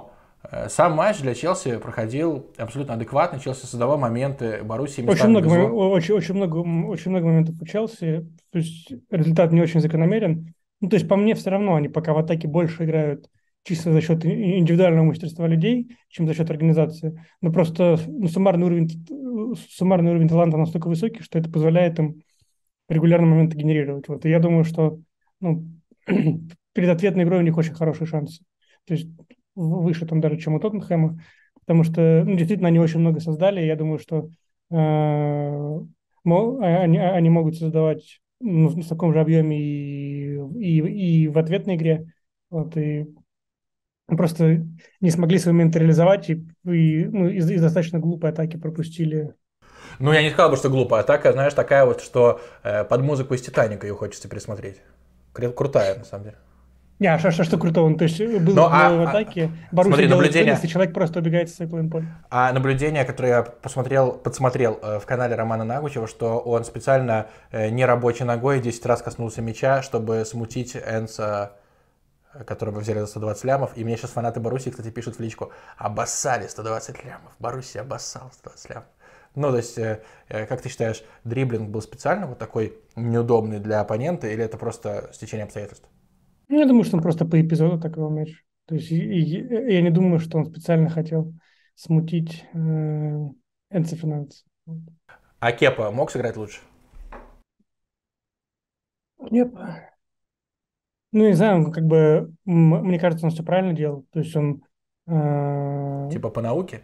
Сам матч для Челси проходил абсолютно адекватно. Челси создавал моменты, Боруссия Очень местами много, момен- везло. очень, очень много, очень много моментов у Челси. То есть результат не очень закономерен. Ну, то есть по мне все равно они пока в атаке больше играют чисто за счет и- индивидуального мастерства людей, чем за счет организации. Но просто ну, суммарный уровень, суммарный уровень таланта настолько высокий, что это позволяет им регулярно моменты генерировать. Вот. И я думаю, что ну, перед ответной игрой у них очень хорошие шансы. То есть в- выше там даже, чем у Тоттенхэма. Потому что ну, действительно они очень много создали. И я думаю, что э, мо- а- они, а- они могут создавать ну, в таком же объеме и, и, и в ответной игре. Вот, и просто не смогли свой момент реализовать и, и, ну, из, из достаточно глупой атаки пропустили. Ну, я не сказал бы, что глупая атака, знаешь, такая вот, что э, под музыку из Титаника ее хочется пересмотреть. Кру- Крутая, на самом деле. Не, а что, что, что крутого? Ну, то есть э, Ну, было было в а, а, атаке, Боруссия смотри, делает вынос, наблюдение, и человек просто убегает с своего поля. а наблюдение, которое я посмотрел, подсмотрел э, в канале Романа Нагучева, что он специально э, нерабочей ногой десять раз коснулся мяча, чтобы смутить Энса, которого взяли за сто двадцать лямов. И мне сейчас фанаты Боруссии, кстати, пишут в личку: обоссали сто двадцать лямов. Боруссия обоссала сто двадцать лямов. Ну, то есть, э, э, как ты считаешь, дриблинг был специально вот такой неудобный для оппонента, или это просто стечение обстоятельств? Ну, я думаю, что он просто по эпизоду так его мяч. То есть и- и- я не думаю, что он специально хотел смутить э, Энцо Фернандеса. А Кепа мог сыграть лучше? Нет. Ну, не знаю, он как бы, м- мне кажется, он все правильно делал. То есть он... Типа по науке?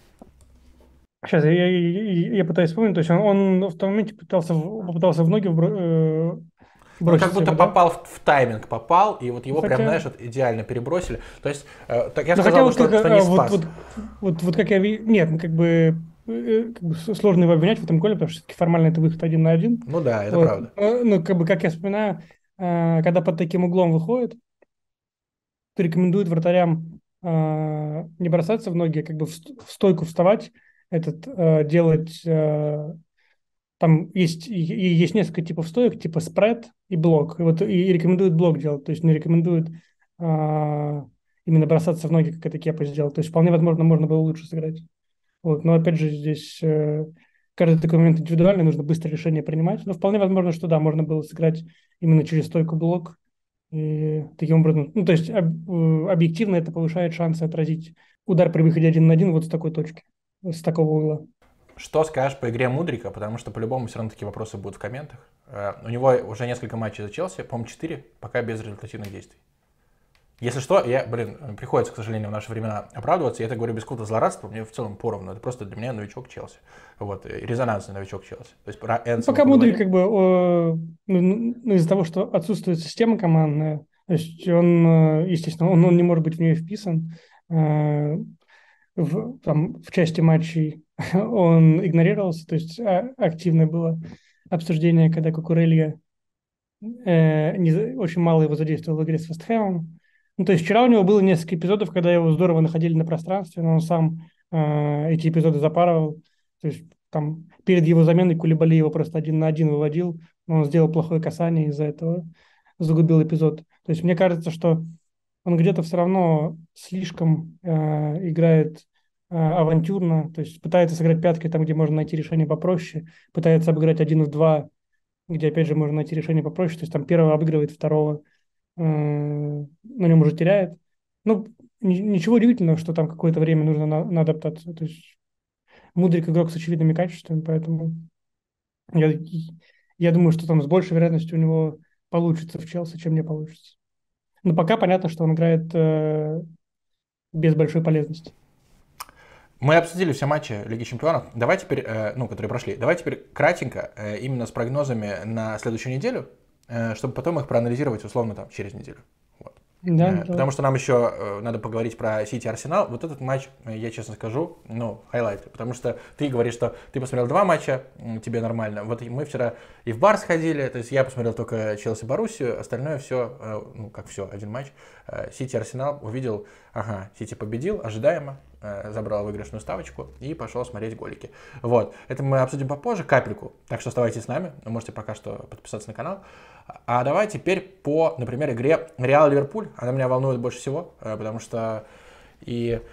сейчас я, я, я- я пытаюсь вспомнить. То есть он, он в том моменте пытался, в- попытался в ноги вбро- э, Он как бросить будто его, да? попал в, в тайминг, попал, и вот Ну, его прям, хотя... знаешь, вот идеально перебросили. То есть, э, так я Ну, сказал хотя бы, вот как, что, что не а, вот, спас. вот, вот, вот как я ви- нет, ну, как бы, э, как бы с- сложно его обвинять в этом голе, потому что все-таки формально это выход один на один. Ну да, это Вот. правда. Э, Ну, как бы, как я вспоминаю, э, когда под таким углом выходит, то рекомендуют вратарям э, не бросаться в ноги, а как бы в ст- в стойку вставать, этот, э, делать, э, там есть, и- и есть несколько типов стоек, типа спред и блок. И, вот, и рекомендуют блок делать, то есть не рекомендуют э, именно бросаться в ноги, как это Кепа сделал. То есть вполне возможно, можно было лучше сыграть. Вот. Но опять же, здесь э, каждый такой момент индивидуальный, нужно быстро решение принимать. Но вполне возможно, что да, можно было сыграть именно через стойку блок. И таким образом, ну, то есть об- э, объективно это повышает шансы отразить удар при выходе один на один вот с такой точки, с такого угла. Что скажешь по игре Мудрика? Потому что по-любому все равно такие вопросы будут в комментах. Э, У него уже несколько матчей за Челси, по-моему, четыре, пока без результативных действий. Если что, я, блин, приходится, к сожалению, в наши времена оправдываться. Я это говорю без какого-то злорадства, мне в целом поровну. Это просто для меня новичок Челси. Вот, и резонансный новичок Челси. То есть про Ну, Энса мы пока Мудрик поговорим. как бы э, ну, ну, ну, из-за того, что отсутствует система командная, то есть он, э, естественно, он, он не может быть в нее вписан. Э, в, там, в части матчей он игнорировался, то есть а, активное было обсуждение, когда Кукурелья э, не, за- очень мало его задействовал в игре с Вестхэмом. Ну, то есть вчера у него было несколько эпизодов, когда его здорово находили на пространстве, но он сам э, эти эпизоды запарывал. То есть там перед его заменой Кулибали его просто один на один выводил, но он сделал плохое касание, из-за этого загубил эпизод. То есть мне кажется, что он где-то все равно слишком э, играет э, авантюрно, то есть пытается сыграть пяткой там, где можно найти решение попроще, пытается обыграть один в два, где, опять же, можно найти решение попроще, то есть там первого обыгрывает, второго э, на нем уже теряет. Ну, ни- ничего удивительного, что там какое-то время нужно на, на адаптацию. То есть Мудрик игрок с очевидными качествами, поэтому я, я думаю, что там с большей вероятностью у него получится в Челси, чем не получится. Но пока понятно, что он играет э, без большой полезности. Мы обсудили все матчи Лиги Чемпионов. Давай теперь, э, ну, которые прошли. Давай теперь кратенько, э, именно с прогнозами на следующую неделю, э, чтобы потом их проанализировать условно там через неделю. Вот. Да, Э, давай. Потому что нам еще э, надо поговорить про Сити Арсенал. Вот этот матч, э, я честно скажу, ну, хайлайты. Потому что ты говоришь, что ты посмотрел два матча, м, тебе нормально. Вот и мы вчера и в бар сходили, то есть я посмотрел только Челси Боруссию, остальное все, э, ну, как все, один матч. Э, Сити Арсенал увидел, ага, Сити победил, ожидаемо, э, забрал выигрышную ставочку и пошел смотреть голики. Вот, это мы обсудим попозже, капельку. Так что оставайтесь с нами, вы можете пока что подписаться на канал. А давай теперь по, например, игре Реал-Ливерпуль. Она меня волнует больше всего, потому что и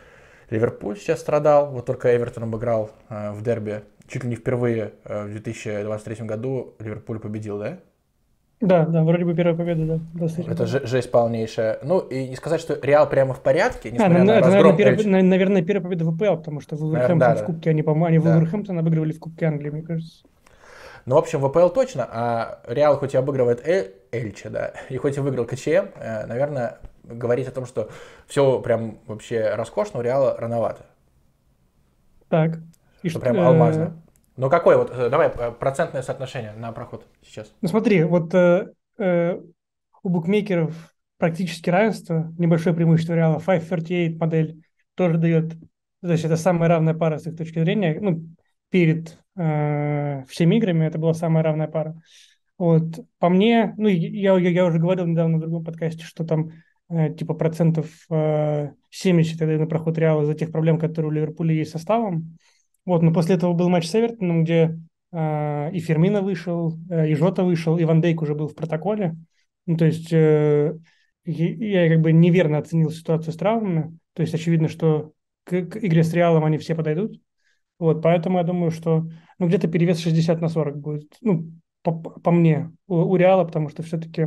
Ливерпуль сейчас страдал, вот только Эвертон обыграл э, в дерби. Чуть ли не впервые э, в две тысячи двадцать третьем году Ливерпуль победил, да? Да, да, вроде бы первая победа, да, в двадцать третьем Это году. же- жесть полнейшая. Ну, и не сказать, что Реал прямо в порядке, А, несмотря ну, на это, наверное, разгром первая, Эльча. на- наверное, первая победа в АПЛ, потому что Наверное, да, Вулверхэмптон в да. Кубке, они, по-моему, они Да. Вулверхэмптон обыгрывали в Кубке Англии, мне кажется. Ну, в общем, в АПЛ точно, а Реал хоть и обыгрывает Эль, Эльче, да, и хоть и выиграл КЧМ, э, наверное, говорить о том, что все прям вообще роскошно, у Реала рановато. Так, и Что что, прям э, алмазно. Ну, какое вот, э, давай, э, процентное соотношение на проход сейчас. ну смотри, вот э, э, у букмекеров практически равенство, небольшое преимущество Реала, пятьсот тридцать восемь модель тоже дает, то есть это самая равная пара с их точки зрения, ну, перед э, всеми играми это была самая равная пара. Вот, по мне, ну, я, я, я уже говорил недавно в другом подкасте, что там э, типа процентов э, семьдесят это на проход Реала из-за тех проблем, которые у Ливерпуля есть с составом. Вот, но после этого был матч с Эвертоном, где э, и Фермино вышел, э, и Жота вышел, и Ван Дейк уже был в протоколе. Ну, то есть э, я, я как бы неверно оценил ситуацию с травмами. То есть очевидно, что к, к игре с Реалом они все подойдут. Вот, поэтому я думаю, что ну, где-то перевес шестьдесят на сорок будет. Ну, по, по мне, у, у Реала, потому что все-таки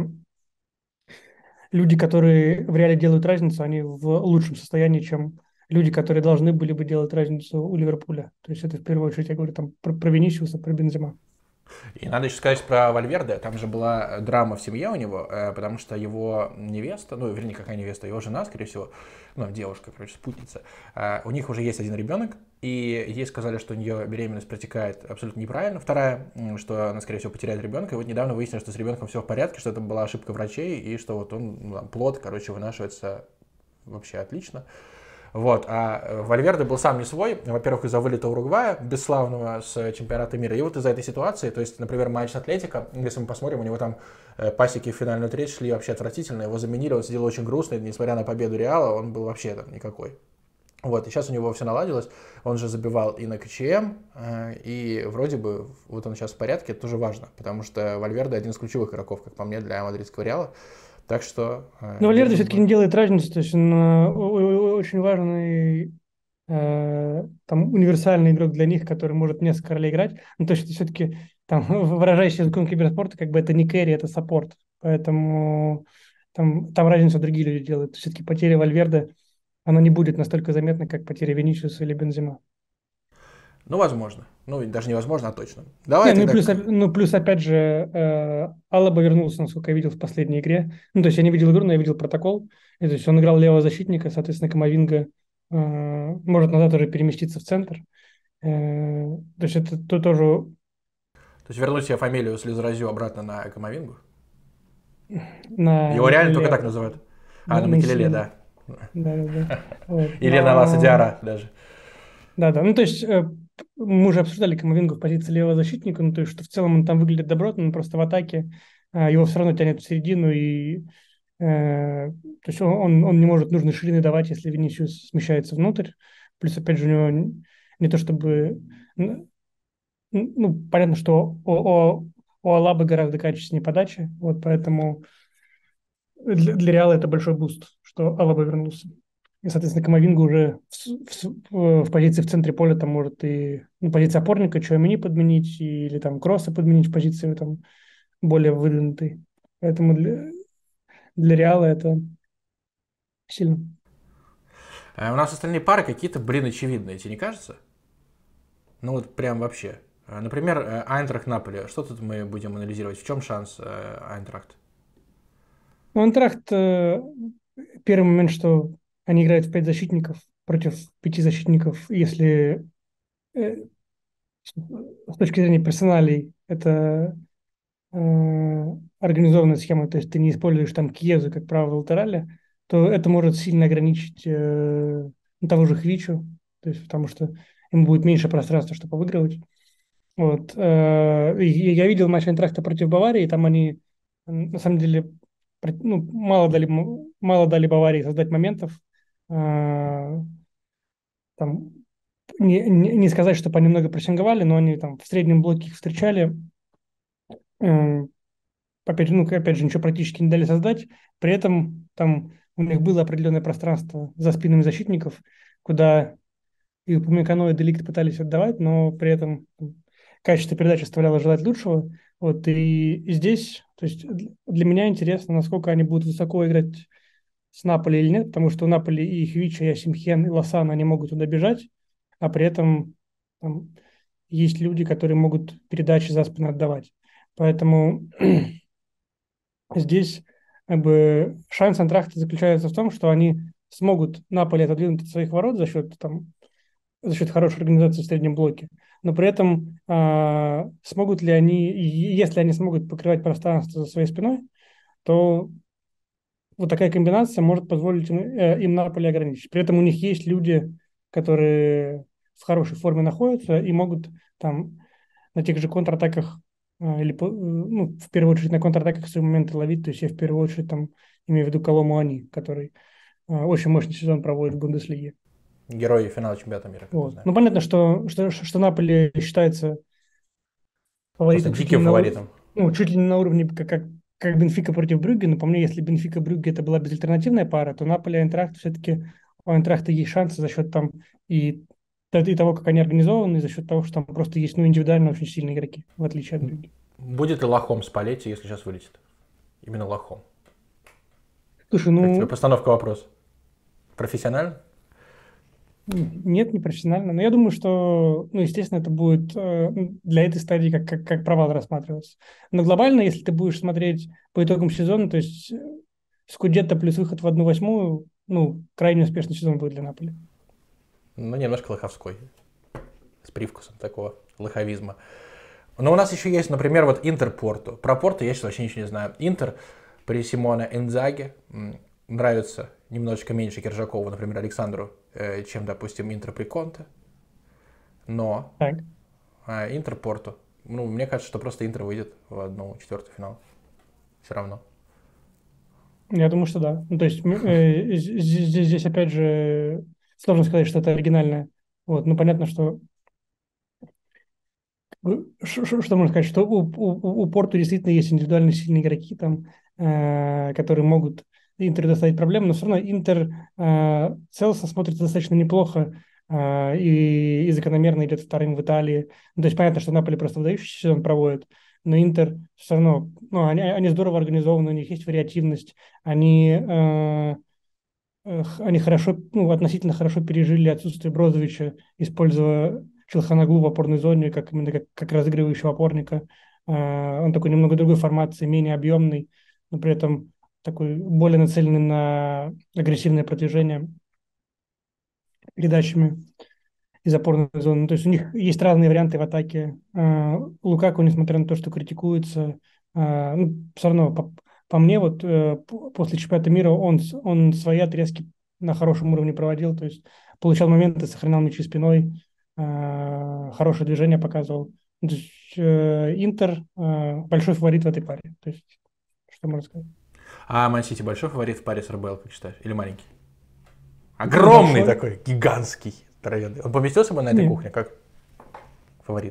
люди, которые в Реале делают разницу, они в лучшем состоянии, чем люди, которые должны были бы делать разницу у Ливерпуля. То есть это в первую очередь, я говорю там про, про Винисиуса, про Бензема. И надо еще сказать про Вальверде. Там же была драма в семье у него, э, потому что его невеста, ну, вернее, какая невеста, его жена, скорее всего, ну, девушка, короче, спутница, э, у них уже есть один ребенок, и ей сказали, что у нее беременность протекает абсолютно неправильно. Вторая, что она, скорее всего, потеряет ребенка. И вот недавно выяснилось, что с ребенком все в порядке, что это была ошибка врачей, и что вот он, ну, плод, короче, вынашивается вообще отлично. Вот. А Вальверде был сам не свой, во-первых, из-за вылета Уругвая, бесславного с чемпионата мира, и вот из-за этой ситуации, то есть, например, матч с Атлетико, если мы посмотрим, у него там пасеки в финальную треть шли вообще отвратительно, его заменили, он сидел очень грустно, несмотря на победу Реала, он был вообще там никакой. Вот, и сейчас у него все наладилось, он же забивал и на КЧМ, и вроде бы вот он сейчас в порядке, это тоже важно, потому что Вальверде один из ключевых игроков, как по мне, для мадридского Реала, так что Но э, Валерий держим все-таки его. не делает разницы, то есть он э, о- о- очень важный э, там универсальный игрок для них, который может несколько ролей играть. Ну, то есть все-таки там, выражаясь языком киберспорта, как бы это не кэрри, это саппорт. Поэтому там, там разницу другие люди делают. Все-таки потеря Вальверде, она не будет настолько заметна, как потеря Веничиуса или Бензема. Ну, возможно. Ну, даже невозможно, а точно. Давай Не, ну и тогда плюс, к... оп- ну плюс опять же, э, Алаба вернулся, насколько я видел в последней игре. Ну, то есть я не видел игру, но я видел протокол. И, то есть он играл левого защитника, соответственно, Камавинга э, может назад уже переместиться в центр. Э, то есть это то, тоже То есть вернуть себе фамилию Слизразю обратно на Камовингу? на Его реально только Макелеле, так называют. А, на, на на Макелеле, Инсиgne. да. Да, да, да. Вот. Или на Ласа Но Диара даже. да, да. Ну, то есть э, мы уже обсуждали Камавингу в позиции левого защитника, ну, то есть что в целом он там выглядит добротно, но просто в атаке э, его все равно тянет в середину, и э, то есть он, он, он не может нужной ширины давать, если Винисиус смещается внутрь. Плюс, опять же, у него не, не то чтобы... Ну, ну, понятно, что у, у, у Алабы гораздо качественнее подачи, вот поэтому для, для Реала это большой буст, что Алаба вернулся. И, соответственно, Камавинга уже в, в, в позиции в центре поля там может и ну, позиция опорника Чуамини подменить, или там Кросса подменить в позиции там более выдвинутой. Поэтому для, для Реала это сильно. А у нас остальные пары какие-то, блин, очевидные, тебе не кажется? Ну вот прям вообще. А, Например, э, Айнтрахт Наполи. Что тут мы будем анализировать? В чем шанс э, Айнтрахт? Ну, Антрахт, э, первый момент, что они играют в пять защитников против пяти защитников, если э, с точки зрения персоналей это э, организованная схема, то есть ты не используешь там Кьезу как правого латераля, то это может сильно ограничить э, ну, того же Хвичу, то есть потому что ему будет меньше пространства, чтобы выигрывать. Вот. Э, и я видел матч Айнтрахта против Баварии, и там они м, на самом деле про- ну, мало дали, м- мало дали Баварии создать моментов. Э, Там, не, не, не сказать, чтобы они много прессинговали, но они там в среднем блоке их встречали. Э, опять же, ну, опять же, ничего практически не дали создать. При этом там у них было определенное пространство за спинами защитников, куда и Упамекано, и Деликт пытались отдавать, но при этом качество передачи оставляло желать лучшего. Вот, и, и здесь, то есть для меня интересно, насколько они будут высоко играть с Наполи или нет, потому что у Наполи и Хвича, и Асимхен, и Лосана, они могут туда бежать, а при этом там, есть люди, которые могут передачи за спину отдавать. Поэтому здесь как бы шанс Антрахта заключается в том, что они смогут Наполи отодвинуть от своих ворот за счет, там, за счет хорошей организации в среднем блоке, но при этом а, смогут ли они, и если они смогут покрывать пространство за своей спиной, то вот такая комбинация может позволить им, э, им Наполи ограничить. При этом у них есть люди, которые в хорошей форме находятся и могут там на тех же контратаках э, или по- э, ну, в первую очередь на контратаках свои моменты ловить. То есть я в первую очередь там имею в виду Колому Ани, который э, очень мощный сезон проводит в Бундеслиге. Герой финала чемпионата мира, как мы Вот. знаем. Ну, понятно, что, что, что Наполи считается Просто фаворитом чуть ли диким не на, ур- фаворитом. ну, чуть ли не на уровне, как, как, как Бенфика против Брюгге, но по мне, если Бенфика Брюгге это была безальтернативная пара, то Наполе Айнтрахт все-таки у Айнтрахта есть шансы за счет там и, и того, как они организованы, и за счет того, что там просто есть ну, индивидуально очень сильные игроки, в отличие от Брюгге. Будет ли лохом Спалетти, если сейчас вылетит? Именно лохом. Слушай, Как тебе ну, постановка вопроса? Профессионально? нет, не профессионально, но я думаю, что, ну, естественно, это будет э, для этой стадии как, как, как провал рассматриваться. Но глобально, если ты будешь смотреть по итогам сезона, то есть э, Скудетто плюс выход в одну восьмую, ну, крайне успешный сезон будет для Наполи. Ну, немножко лоховской. С привкусом такого лоховизма. Но у нас еще есть, например, вот Интер Порту. Про Порту я сейчас вообще ничего не знаю. Интер при Симоне Инзаге м, нравится немножечко меньше Киржакову, например, Александру, э, чем, допустим, Интер при Конте. Но Так, э, Интер Порту. Ну, мне кажется, что просто Интер выйдет в одну четвертую финал. Все равно. я думаю, что да. Ну, то есть э, здесь, здесь, здесь, опять же, сложно сказать, что это оригинальное. Вот, ну, понятно, что Ш- ш- что можно сказать, что у, у, у Порту действительно есть индивидуально сильные игроки, там, э, которые могут Интеру доставить проблемы, но все равно Интер э, целостно смотрится достаточно неплохо э, и, и закономерно идет вторым в Италии. Ну, то есть понятно, что Наполи просто выдающийся сезон проводит, но Интер все равно, ну, они, они здорово организованы, у них есть вариативность, они, э, э, они хорошо, ну, относительно хорошо пережили отсутствие Брозовича, используя Челханоглу в опорной зоне, как именно как, как разыгрывающего опорника. Э, Он такой немного другой формации, менее объемный, но при этом такой более нацеленный на агрессивное продвижение передачами из опорной зоны. Ну, то есть у них есть разные варианты в атаке. Э, Лукаку, несмотря на то, что критикуется, э, ну, все равно по, по мне вот э, п- после чемпионата мира он, с- он свои отрезки на хорошем уровне проводил, то есть получал моменты, сохранял мячи спиной, э, хорошее движение показывал. Ну, то есть э, Интер э, большой фаворит в этой паре. То есть что можно сказать? А Ман Сити большой фаворит в паре с РБЛ, как считаешь? Или маленький? Ну, Огромный большой. такой, гигантский, здоровенный. Он поместился бы на этой Нет. кухне как фаворит?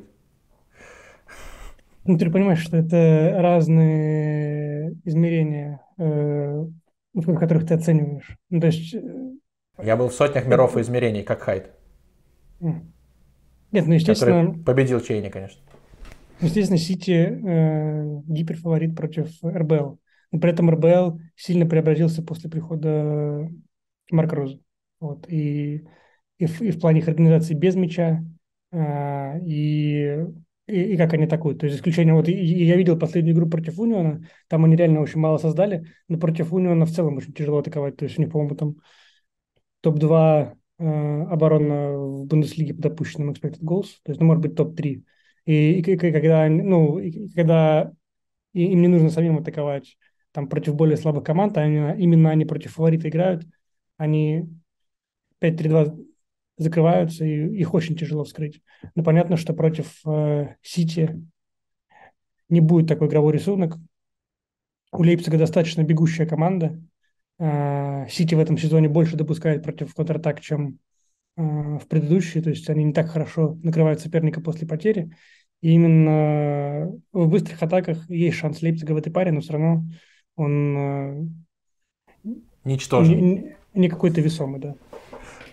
Ну, ты понимаешь, что это разные измерения, э, в которых ты оцениваешь. Ну, то есть, э, Я был в сотнях миров и это- измерений, как Хайд, м. Нет, ну, который естественно, победил Чейни, конечно. естественно, Сити э, гиперфаворит против РБЛ. Но при этом РБЛ сильно преобразился после прихода Марка Роза. Вот. И, и, в, и в плане их организации без мяча, а, и, и, и как они атакуют. То есть исключение, вот и, и я видел последнюю игру против Униона, там они реально очень мало создали, но против Униона в целом очень тяжело атаковать. То есть у них, по-моему, там топ два э, оборона в Бундеслиге по допущенным expected goals, то есть, ну, может быть, топ три. И, и, и когда, они- ну, и когда и- им не нужно самим атаковать там против более слабых команд, а именно, именно они против фаворита играют, они пять три два закрываются, и их очень тяжело вскрыть. Но понятно, что против э, Сити не будет такой игровой рисунок. У Лейпцига достаточно бегущая команда. Э, Сити в этом сезоне больше допускает против контратак, чем э, в предыдущие. То есть они не так хорошо накрывают соперника после потери. И именно в быстрых атаках есть шанс Лейпцига в этой паре, но все равно он э, не, Ничтожен. не- не какой-то весомый, да.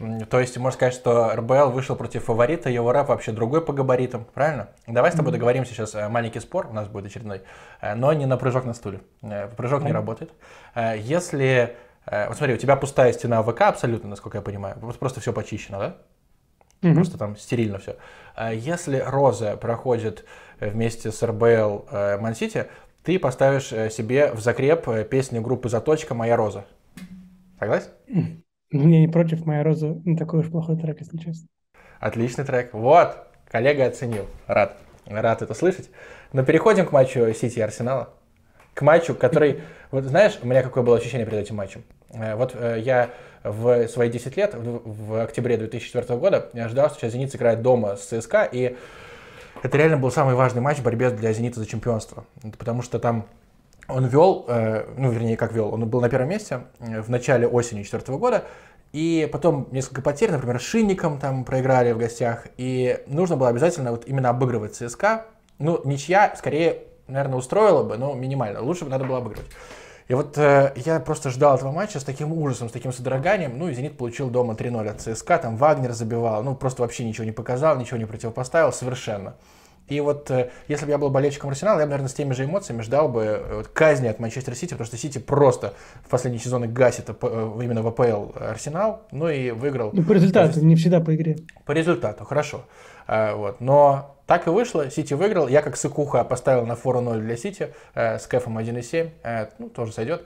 М, То есть, можно сказать, что эр бэ эл вышел против фаворита, его рэп вообще другой по габаритам, правильно? Давай с тобой Мгм. договоримся сейчас, э, маленький спор у нас будет очередной, э, но не на прыжок на стуле. Э, Прыжок не Давай. работает. Э, Если, э, вот смотри, у тебя пустая стена вэ ка абсолютно, насколько я понимаю, вот просто все почищено, да? Просто Мгм. там стерильно все. Если Роза проходит э, вместе с эр бэ эл э, Ман-Сити, ты поставишь э, себе в закреп э, песню группы «Заточка» «Моя Роза». Согласен? М. Мне не против, моя роза не такой уж плохой трек, если честно. Отличный трек. Вот, коллега оценил. Рад. Рад это слышать. Но переходим к матчу Сити и Арсенала. К матчу, который... Вот знаешь, у меня какое было ощущение перед этим матчем? Э, Вот э, я в свои десять лет, в, в октябре две тысячи четвёртого года, я ожидал, что сейчас «Зенит» сыграет дома с ЦСКА, и это реально был самый важный матч в борьбе для «Зенита» за чемпионство. Это потому что там он вел, э, ну, вернее, как вел, он был на первом месте э, в начале осени две тысячи четвёртого года, и потом несколько потерь, например, с Шинником там проиграли в гостях, и нужно было обязательно вот именно обыгрывать ЦСКА. Ну, ничья, скорее, наверное, устроила бы, но минимально. Лучше бы надо было обыгрывать. И вот э, я просто ждал этого матча с таким ужасом, с таким содроганием. Ну, и «Зенит» получил дома три ноль от ЦСКА, там Вагнер забивал, ну, просто вообще ничего не показал, ничего не противопоставил совершенно. И вот э, если бы я был болельщиком Арсенала, я бы, наверное, с теми же эмоциями ждал бы э, вот, казни от Манчестер Сити, потому что Сити просто в последние сезоны гасит э, именно в а пэ эл Арсенал, ну и выиграл Ну, по результату, не всегда по игре. по результату, хорошо. А, вот. Но так и вышло, Сити выиграл. Я как сыкуха поставил на фору ноль для Сити э, с кэфом один и семь. Э, ну, тоже сойдет.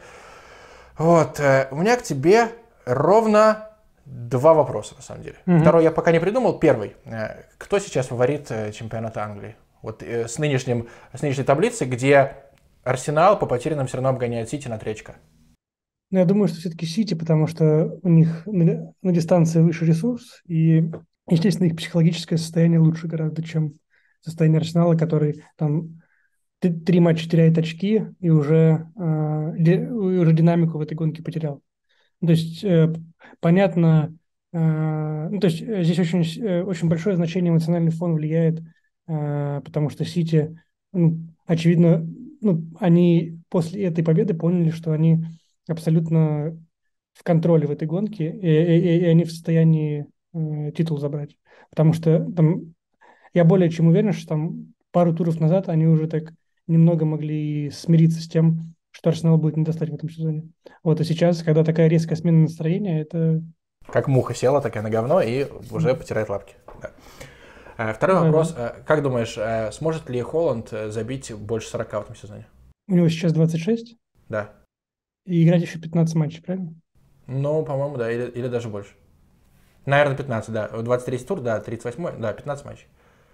Вот. Э, у меня к тебе ровно два вопроса, на самом деле. Мгм. Второй я пока не придумал. Первый. Э, кто сейчас фаворит э, чемпионата Англии? Вот э, с, нынешним, с нынешней таблицы, где Арсенал по потерянным все равно обгоняет Сити на три очка. Но я думаю, что все-таки Сити, потому что у них на, на дистанции выше ресурс, и, естественно, их психологическое состояние лучше гораздо, чем состояние Арсенала, который там т- три матча теряет очки и уже, э, ди- и уже динамику в этой гонке потерял. Ну, то есть, э, понятно, э, ну, то есть э, здесь очень, с- э, очень большое значение эмоциональный фон влияет, э, потому что Сити, ну, очевидно, ну, они после этой победы поняли, что они абсолютно в контроле в этой гонке, и, и- и они в состоянии э, титул забрать. Потому что там, я более чем уверен, что там пару туров назад они уже так немного могли смириться с тем, что Арсенал будет не достать в этом сезоне. Вот, и сейчас, когда такая резкая смена настроения, это... Как муха села такая на говно и уже потирает лапки. Да. Э, Второй Да-да. вопрос. Э, Как думаешь, э, сможет ли Холланд э, забить больше сорока в этом сезоне? У него сейчас двадцать шесть, Да. и играть еще пятнадцать матчей, правильно? Ну, по-моему, да, или, или даже больше. Наверное, пятнадцать, да. двадцать третий тур, да, тридцать восьмой, да, пятнадцать матчей.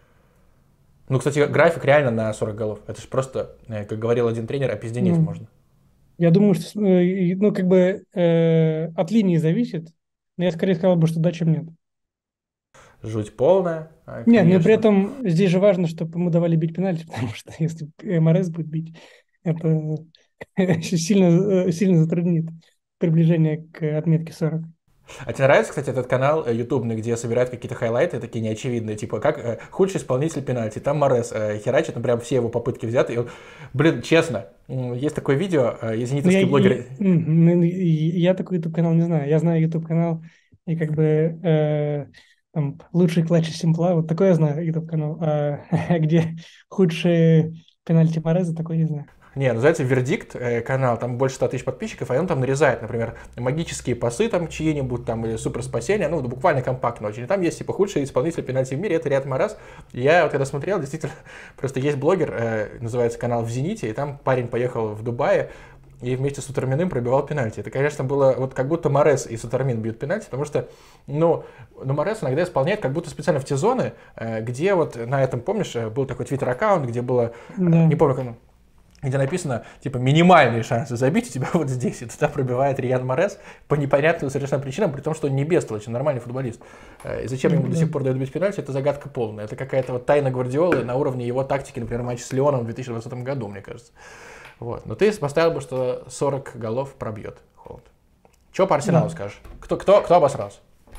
Ну, кстати, график реально на сорок голов. Это же просто, э, как говорил один тренер, опизденеть Ну, можно. я думаю, что, э, и- ну, как бы э, от линии зависит, но я скорее сказал бы, что да, чем нет. Жуть полная, э, Нет, но при конечно. этом здесь же важно, чтобы ему давали бить пенальти, потому что если эм эр эс будет бить, это сильно, э, сильно затруднит приближение к отметке сорок. А тебе нравится, кстати, этот канал э, ютубный, где собирают какие-то хайлайты такие неочевидные, типа как э, худший исполнитель пенальти. Там Морес э, херачит, ну прям все его попытки взяты. И он, блин, честно, м, есть такое видео, э, есть Ну, я, зенитовский блогер. и- м, ну, и- я такой YouTube-канал не знаю. Я знаю YouTube-канал, и как бы э, там, лучший клатч из Симпла, вот такой я знаю YouTube-канал. А где худшие пенальти Мореза, такой не знаю. Не, называется «Вердикт» э, канал, там больше ста тысяч подписчиков, и он там нарезает, например, магические пасы там чьи-нибудь там, или супер спасения, ну, буквально компактно очень. И там есть, типа, худший исполнитель пенальти в мире, это Риад Марас. Я вот когда смотрел, действительно, просто есть блогер, э, называется канал «В Зените», и там парень поехал в Дубае, и вместе с Сутарминым пробивал пенальти. Это, конечно, было вот как будто Морес и Сутармин бьют пенальти, потому что, ну, ну Морес иногда исполняет как будто специально в те зоны, э, где вот на этом, помнишь, э, был такой твиттер-аккаунт, где было, э, Да. не помню, как он, где написано, типа, минимальные шансы забить у тебя вот здесь, и туда пробивает Риян Морес по непонятным совершенно причинам, при том, что он не бестолочь, он нормальный футболист. Э, И зачем ему до сих пор дают бить пенальти, это загадка полная. Это какая-то вот тайна Гвардиолы на уровне его тактики, например, матча с Лионом в две тысячи двадцатом году, мне кажется. Вот. Но ты поставил бы, что сорок голов пробьет Холланд. Че по Арсеналу Да. скажешь? Кто, кто, кто обосрался?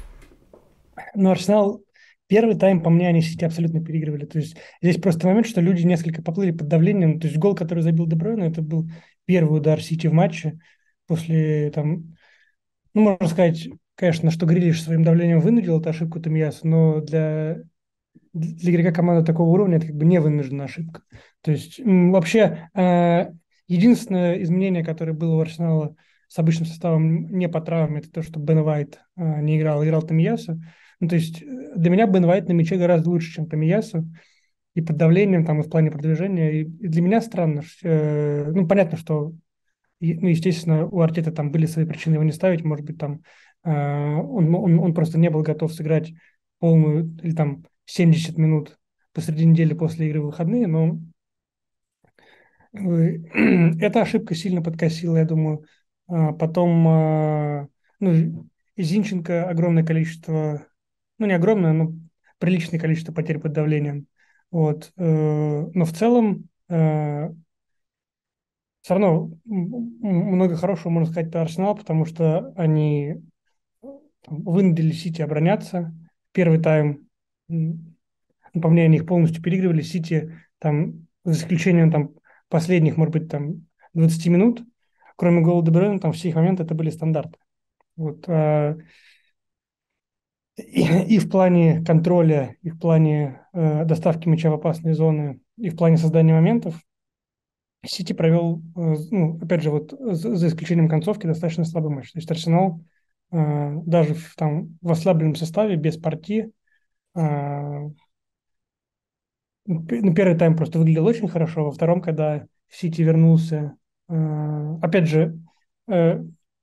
Но Арсенал первый тайм, по мне, они Сити абсолютно переигрывали. То есть здесь просто момент, что люди несколько поплыли под давлением. То есть гол, который забил Де Брuyне, это был первый удар Сити в матче после, там, ну, можно сказать, конечно, что Грилиш своим давлением вынудил эту ошибку Томиясу, но для, для игрока команды такого уровня это как бы не вынужденная ошибка. То есть м, вообще э, единственное изменение, которое было у Арсенала с обычным составом не по травме, это то, что Бен Уайт э, не играл, играл Томиясу. Ну, то есть э, для меня Бен Уайт на мяче гораздо лучше, чем Томиясу. И под давлением, там, и в плане продвижения. И, и для меня странно. ш- э, ну, понятно, что и, ну, естественно, у Артета там были свои причины его не ставить. Может быть, там э, он, он, он просто не был готов сыграть полную или там семьдесят минут посреди недели после игры в выходные, но э, эта ошибка сильно подкосила, я думаю. А потом, э, ну, и Зинченко огромное количество, ну, не огромное, но приличное количество потерь под давлением. Вот. э, Но в целом э, все равно м- м- много хорошего можно сказать про Арсенал, потому что они там вынудили Сити обороняться. Первый тайм, м, ну, по мне, они их полностью переигрывали. Сити, там, за исключением там, последних, может быть, там, двадцати минут, кроме гола Де Брuyне, там все их моменты это были стандарты. Вот, а, и, и в плане контроля, и в плане э, доставки мяча в опасные зоны, и в плане создания моментов Сити провел, э, ну, опять же, вот за, за исключением концовки, достаточно слабый матч. То есть Арсенал э, даже в, там, в ослабленном составе, без партии, э, ну, п- ну, первый тайм просто выглядел очень хорошо, во втором, когда Сити вернулся, э, опять же, э,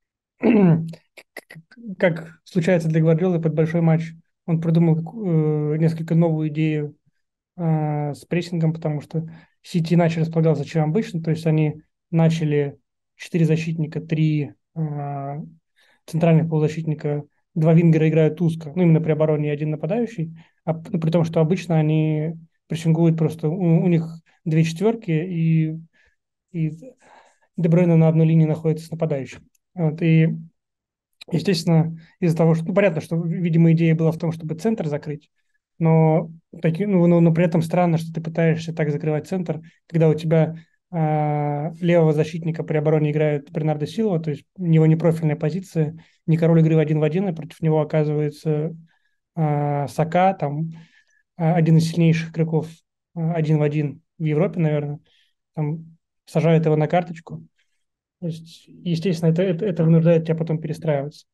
как случается для Гвардиолы под большой матч, он придумал э, несколько новую идею э, с прессингом, потому что Сити иначе располагался, чем обычно. То есть они начали четыре защитника, три э, центральных полузащитника, два вингера играют узко, ну именно при обороне и один нападающий, а, ну, при том, что обычно они прессингуют просто, у, у них две четверки, и, и Де Брuyне на одной линии находится с нападающим. Вот, и естественно, из-за того, что, ну, понятно, что, видимо, идея была в том, чтобы центр закрыть, но, таки, ну, но, но при этом странно, что ты пытаешься так закрывать центр, когда у тебя э, левого защитника при обороне играет Бернардо Силва, то есть у него не профильная позиция, не король игры в один в один, и против него оказывается э, Сака, там, э, один из сильнейших игроков э, один в один в Европе, наверное, там, сажает его на карточку. То есть, естественно, это, это, это вынуждает тебя потом перестраиваться.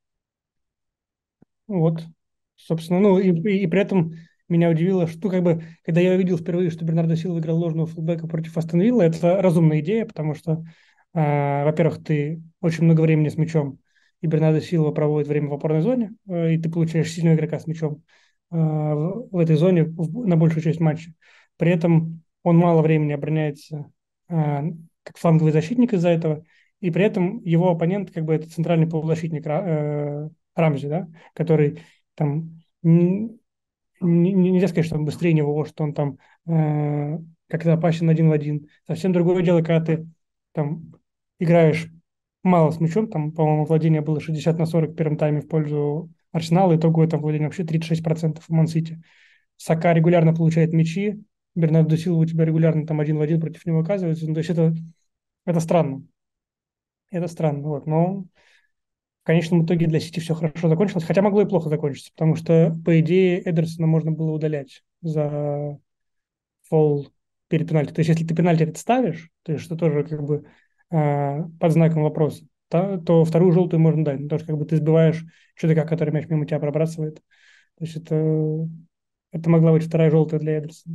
Вот, собственно, ну и, и, и при этом меня удивило, что как бы, когда я увидел впервые, что Бернардо Силва играл ложного фулбека против Астон Вилла, это разумная идея, потому что, э, во-первых, ты очень много времени с мячом, и Бернардо Силва проводит время в опорной зоне, э, и ты получаешь сильного игрока с мячом э, в, в этой зоне в, на большую часть матча. При этом он мало времени обороняется э, как фланговый защитник из-за этого, и при этом его оппонент как бы это центральный полузащитник э, Рамзи, да, который там н- н- нельзя сказать, что он быстрее него, что он там э, как-то опасен один в один. Совсем другое дело, когда ты там играешь мало с мячом, там, по-моему, владение было шестьдесят на сорок в первом тайме в пользу Арсенала, итоговое там владение вообще тридцать шесть процентов у Ман-Сити. Сака регулярно получает мячи, Бернардо Силва у тебя регулярно там один в один против него оказывается. Ну, то есть это, это странно. Это странно. Вот. Но в конечном итоге для Сити все хорошо закончилось, хотя могло и плохо закончиться, потому что, по идее, Эдерсона можно было удалять за фол перед пенальти. То есть, если ты пенальти этот ставишь, то есть, что тоже как бы э, под знаком вопроса, то, то вторую желтую можно дать, потому что как бы ты сбиваешь чудака, который мяч мимо тебя пробрасывает. То есть, это, это могла быть вторая желтая для Эдерсона.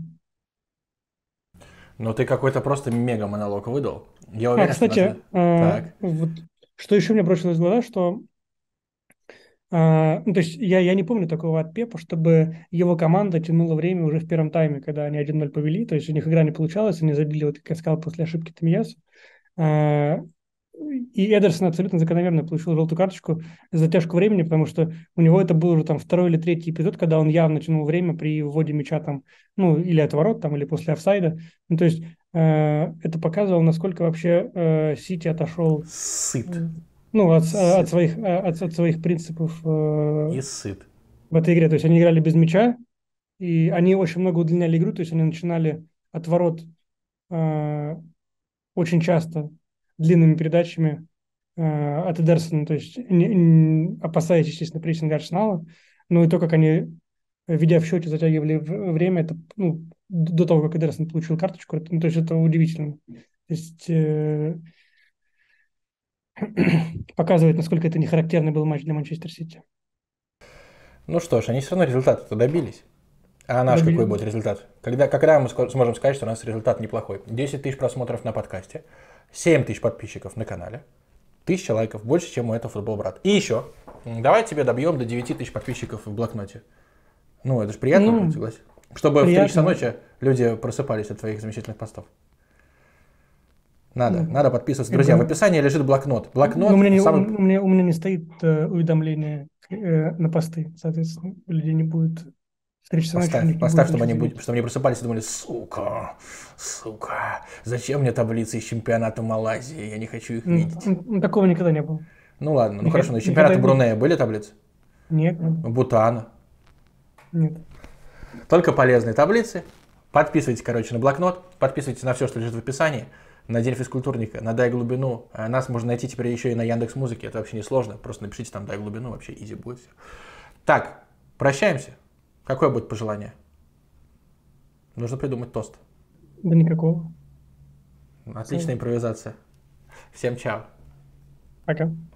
Но ты какой-то просто мега монолог выдал. Я А, уверен, что нас... кстати, э, Так. вот что еще мне бросилось в глаза, что А, ну, то есть я, я не помню такого от Пепа, чтобы его команда тянула время уже в первом тайме, когда они один ноль повели, то есть у них игра не получалась, они забили, вот, как я сказал, после ошибки Томиясу. А, и Эдерсон абсолютно закономерно получил желтую карточку за затяжку времени, потому что у него это был уже там второй или третий эпизод, когда он явно тянул время при вводе мяча там, ну, или от ворот, там, или после офсайда. Ну, то есть э, это показывало, насколько вообще э, Сити отошел Сыт. ну, от, от, Сыт. своих, от, от своих принципов э, И сыт. в этой игре. То есть они играли без мяча, и они очень много удлиняли игру, то есть они начинали от ворот э, очень часто длинными передачами, э, от Эдерсона, то есть не, не- опасаясь, естественно, прессинга Арсенала, но и то, как они, ведя в счете, затягивали в- время, это ну, до того, как Эдерсон получил карточку, это, ну, то есть это удивительно. То есть э, показывает, насколько это не характерный был матч для Манчестер Сити. Ну что ж, они все равно результата-то добились. А наш какой Добили- будет результат? Когда, когда мы ско- сможем сказать, что у нас результат неплохой? десять тысяч просмотров на подкасте, семь тысяч подписчиков на канале, тысяча лайков, больше, чем у этого футбол брат. И еще, м, давай тебе добьем до девяти тысяч подписчиков в блокноте. Ну, это же приятно будет, Ну, согласен? Чтобы в три часа приятно. ночи люди просыпались от твоих замечательных постов. Надо, Ну, надо подписываться. как Друзья, в бы, описании лежит блокнот. ну, у Блокнот меня не, у самый... меня, у меня не стоит э, уведомление э, на посты, соответственно, у людей не будет в три часа ночи, у Поставь, них не поставь, будет чтобы ничего они, делать. будь- чтобы они просыпались и думали, сука, сука, зачем мне таблицы из чемпионата Малайзии, я не хочу их Ну, видеть. ну, такого никогда не было. Ну ладно, ну Никогда, хорошо, но из никогда, чемпионата ни- Брунея были таблицы? нет, не было. Бутана. Нет. Только полезные таблицы. Подписывайтесь, короче, на блокнот, подписывайтесь на все, что лежит в описании. На День физкультурника, на Дай глубину. А Нас можно найти теперь еще и на Яндекс.Музыке, это вообще не сложно. Просто напишите там Дай глубину, вообще изи будет все. Так, прощаемся. Какое будет пожелание? Нужно придумать тост. Да никакого. Отличная импровизация. Всем чао. Пока.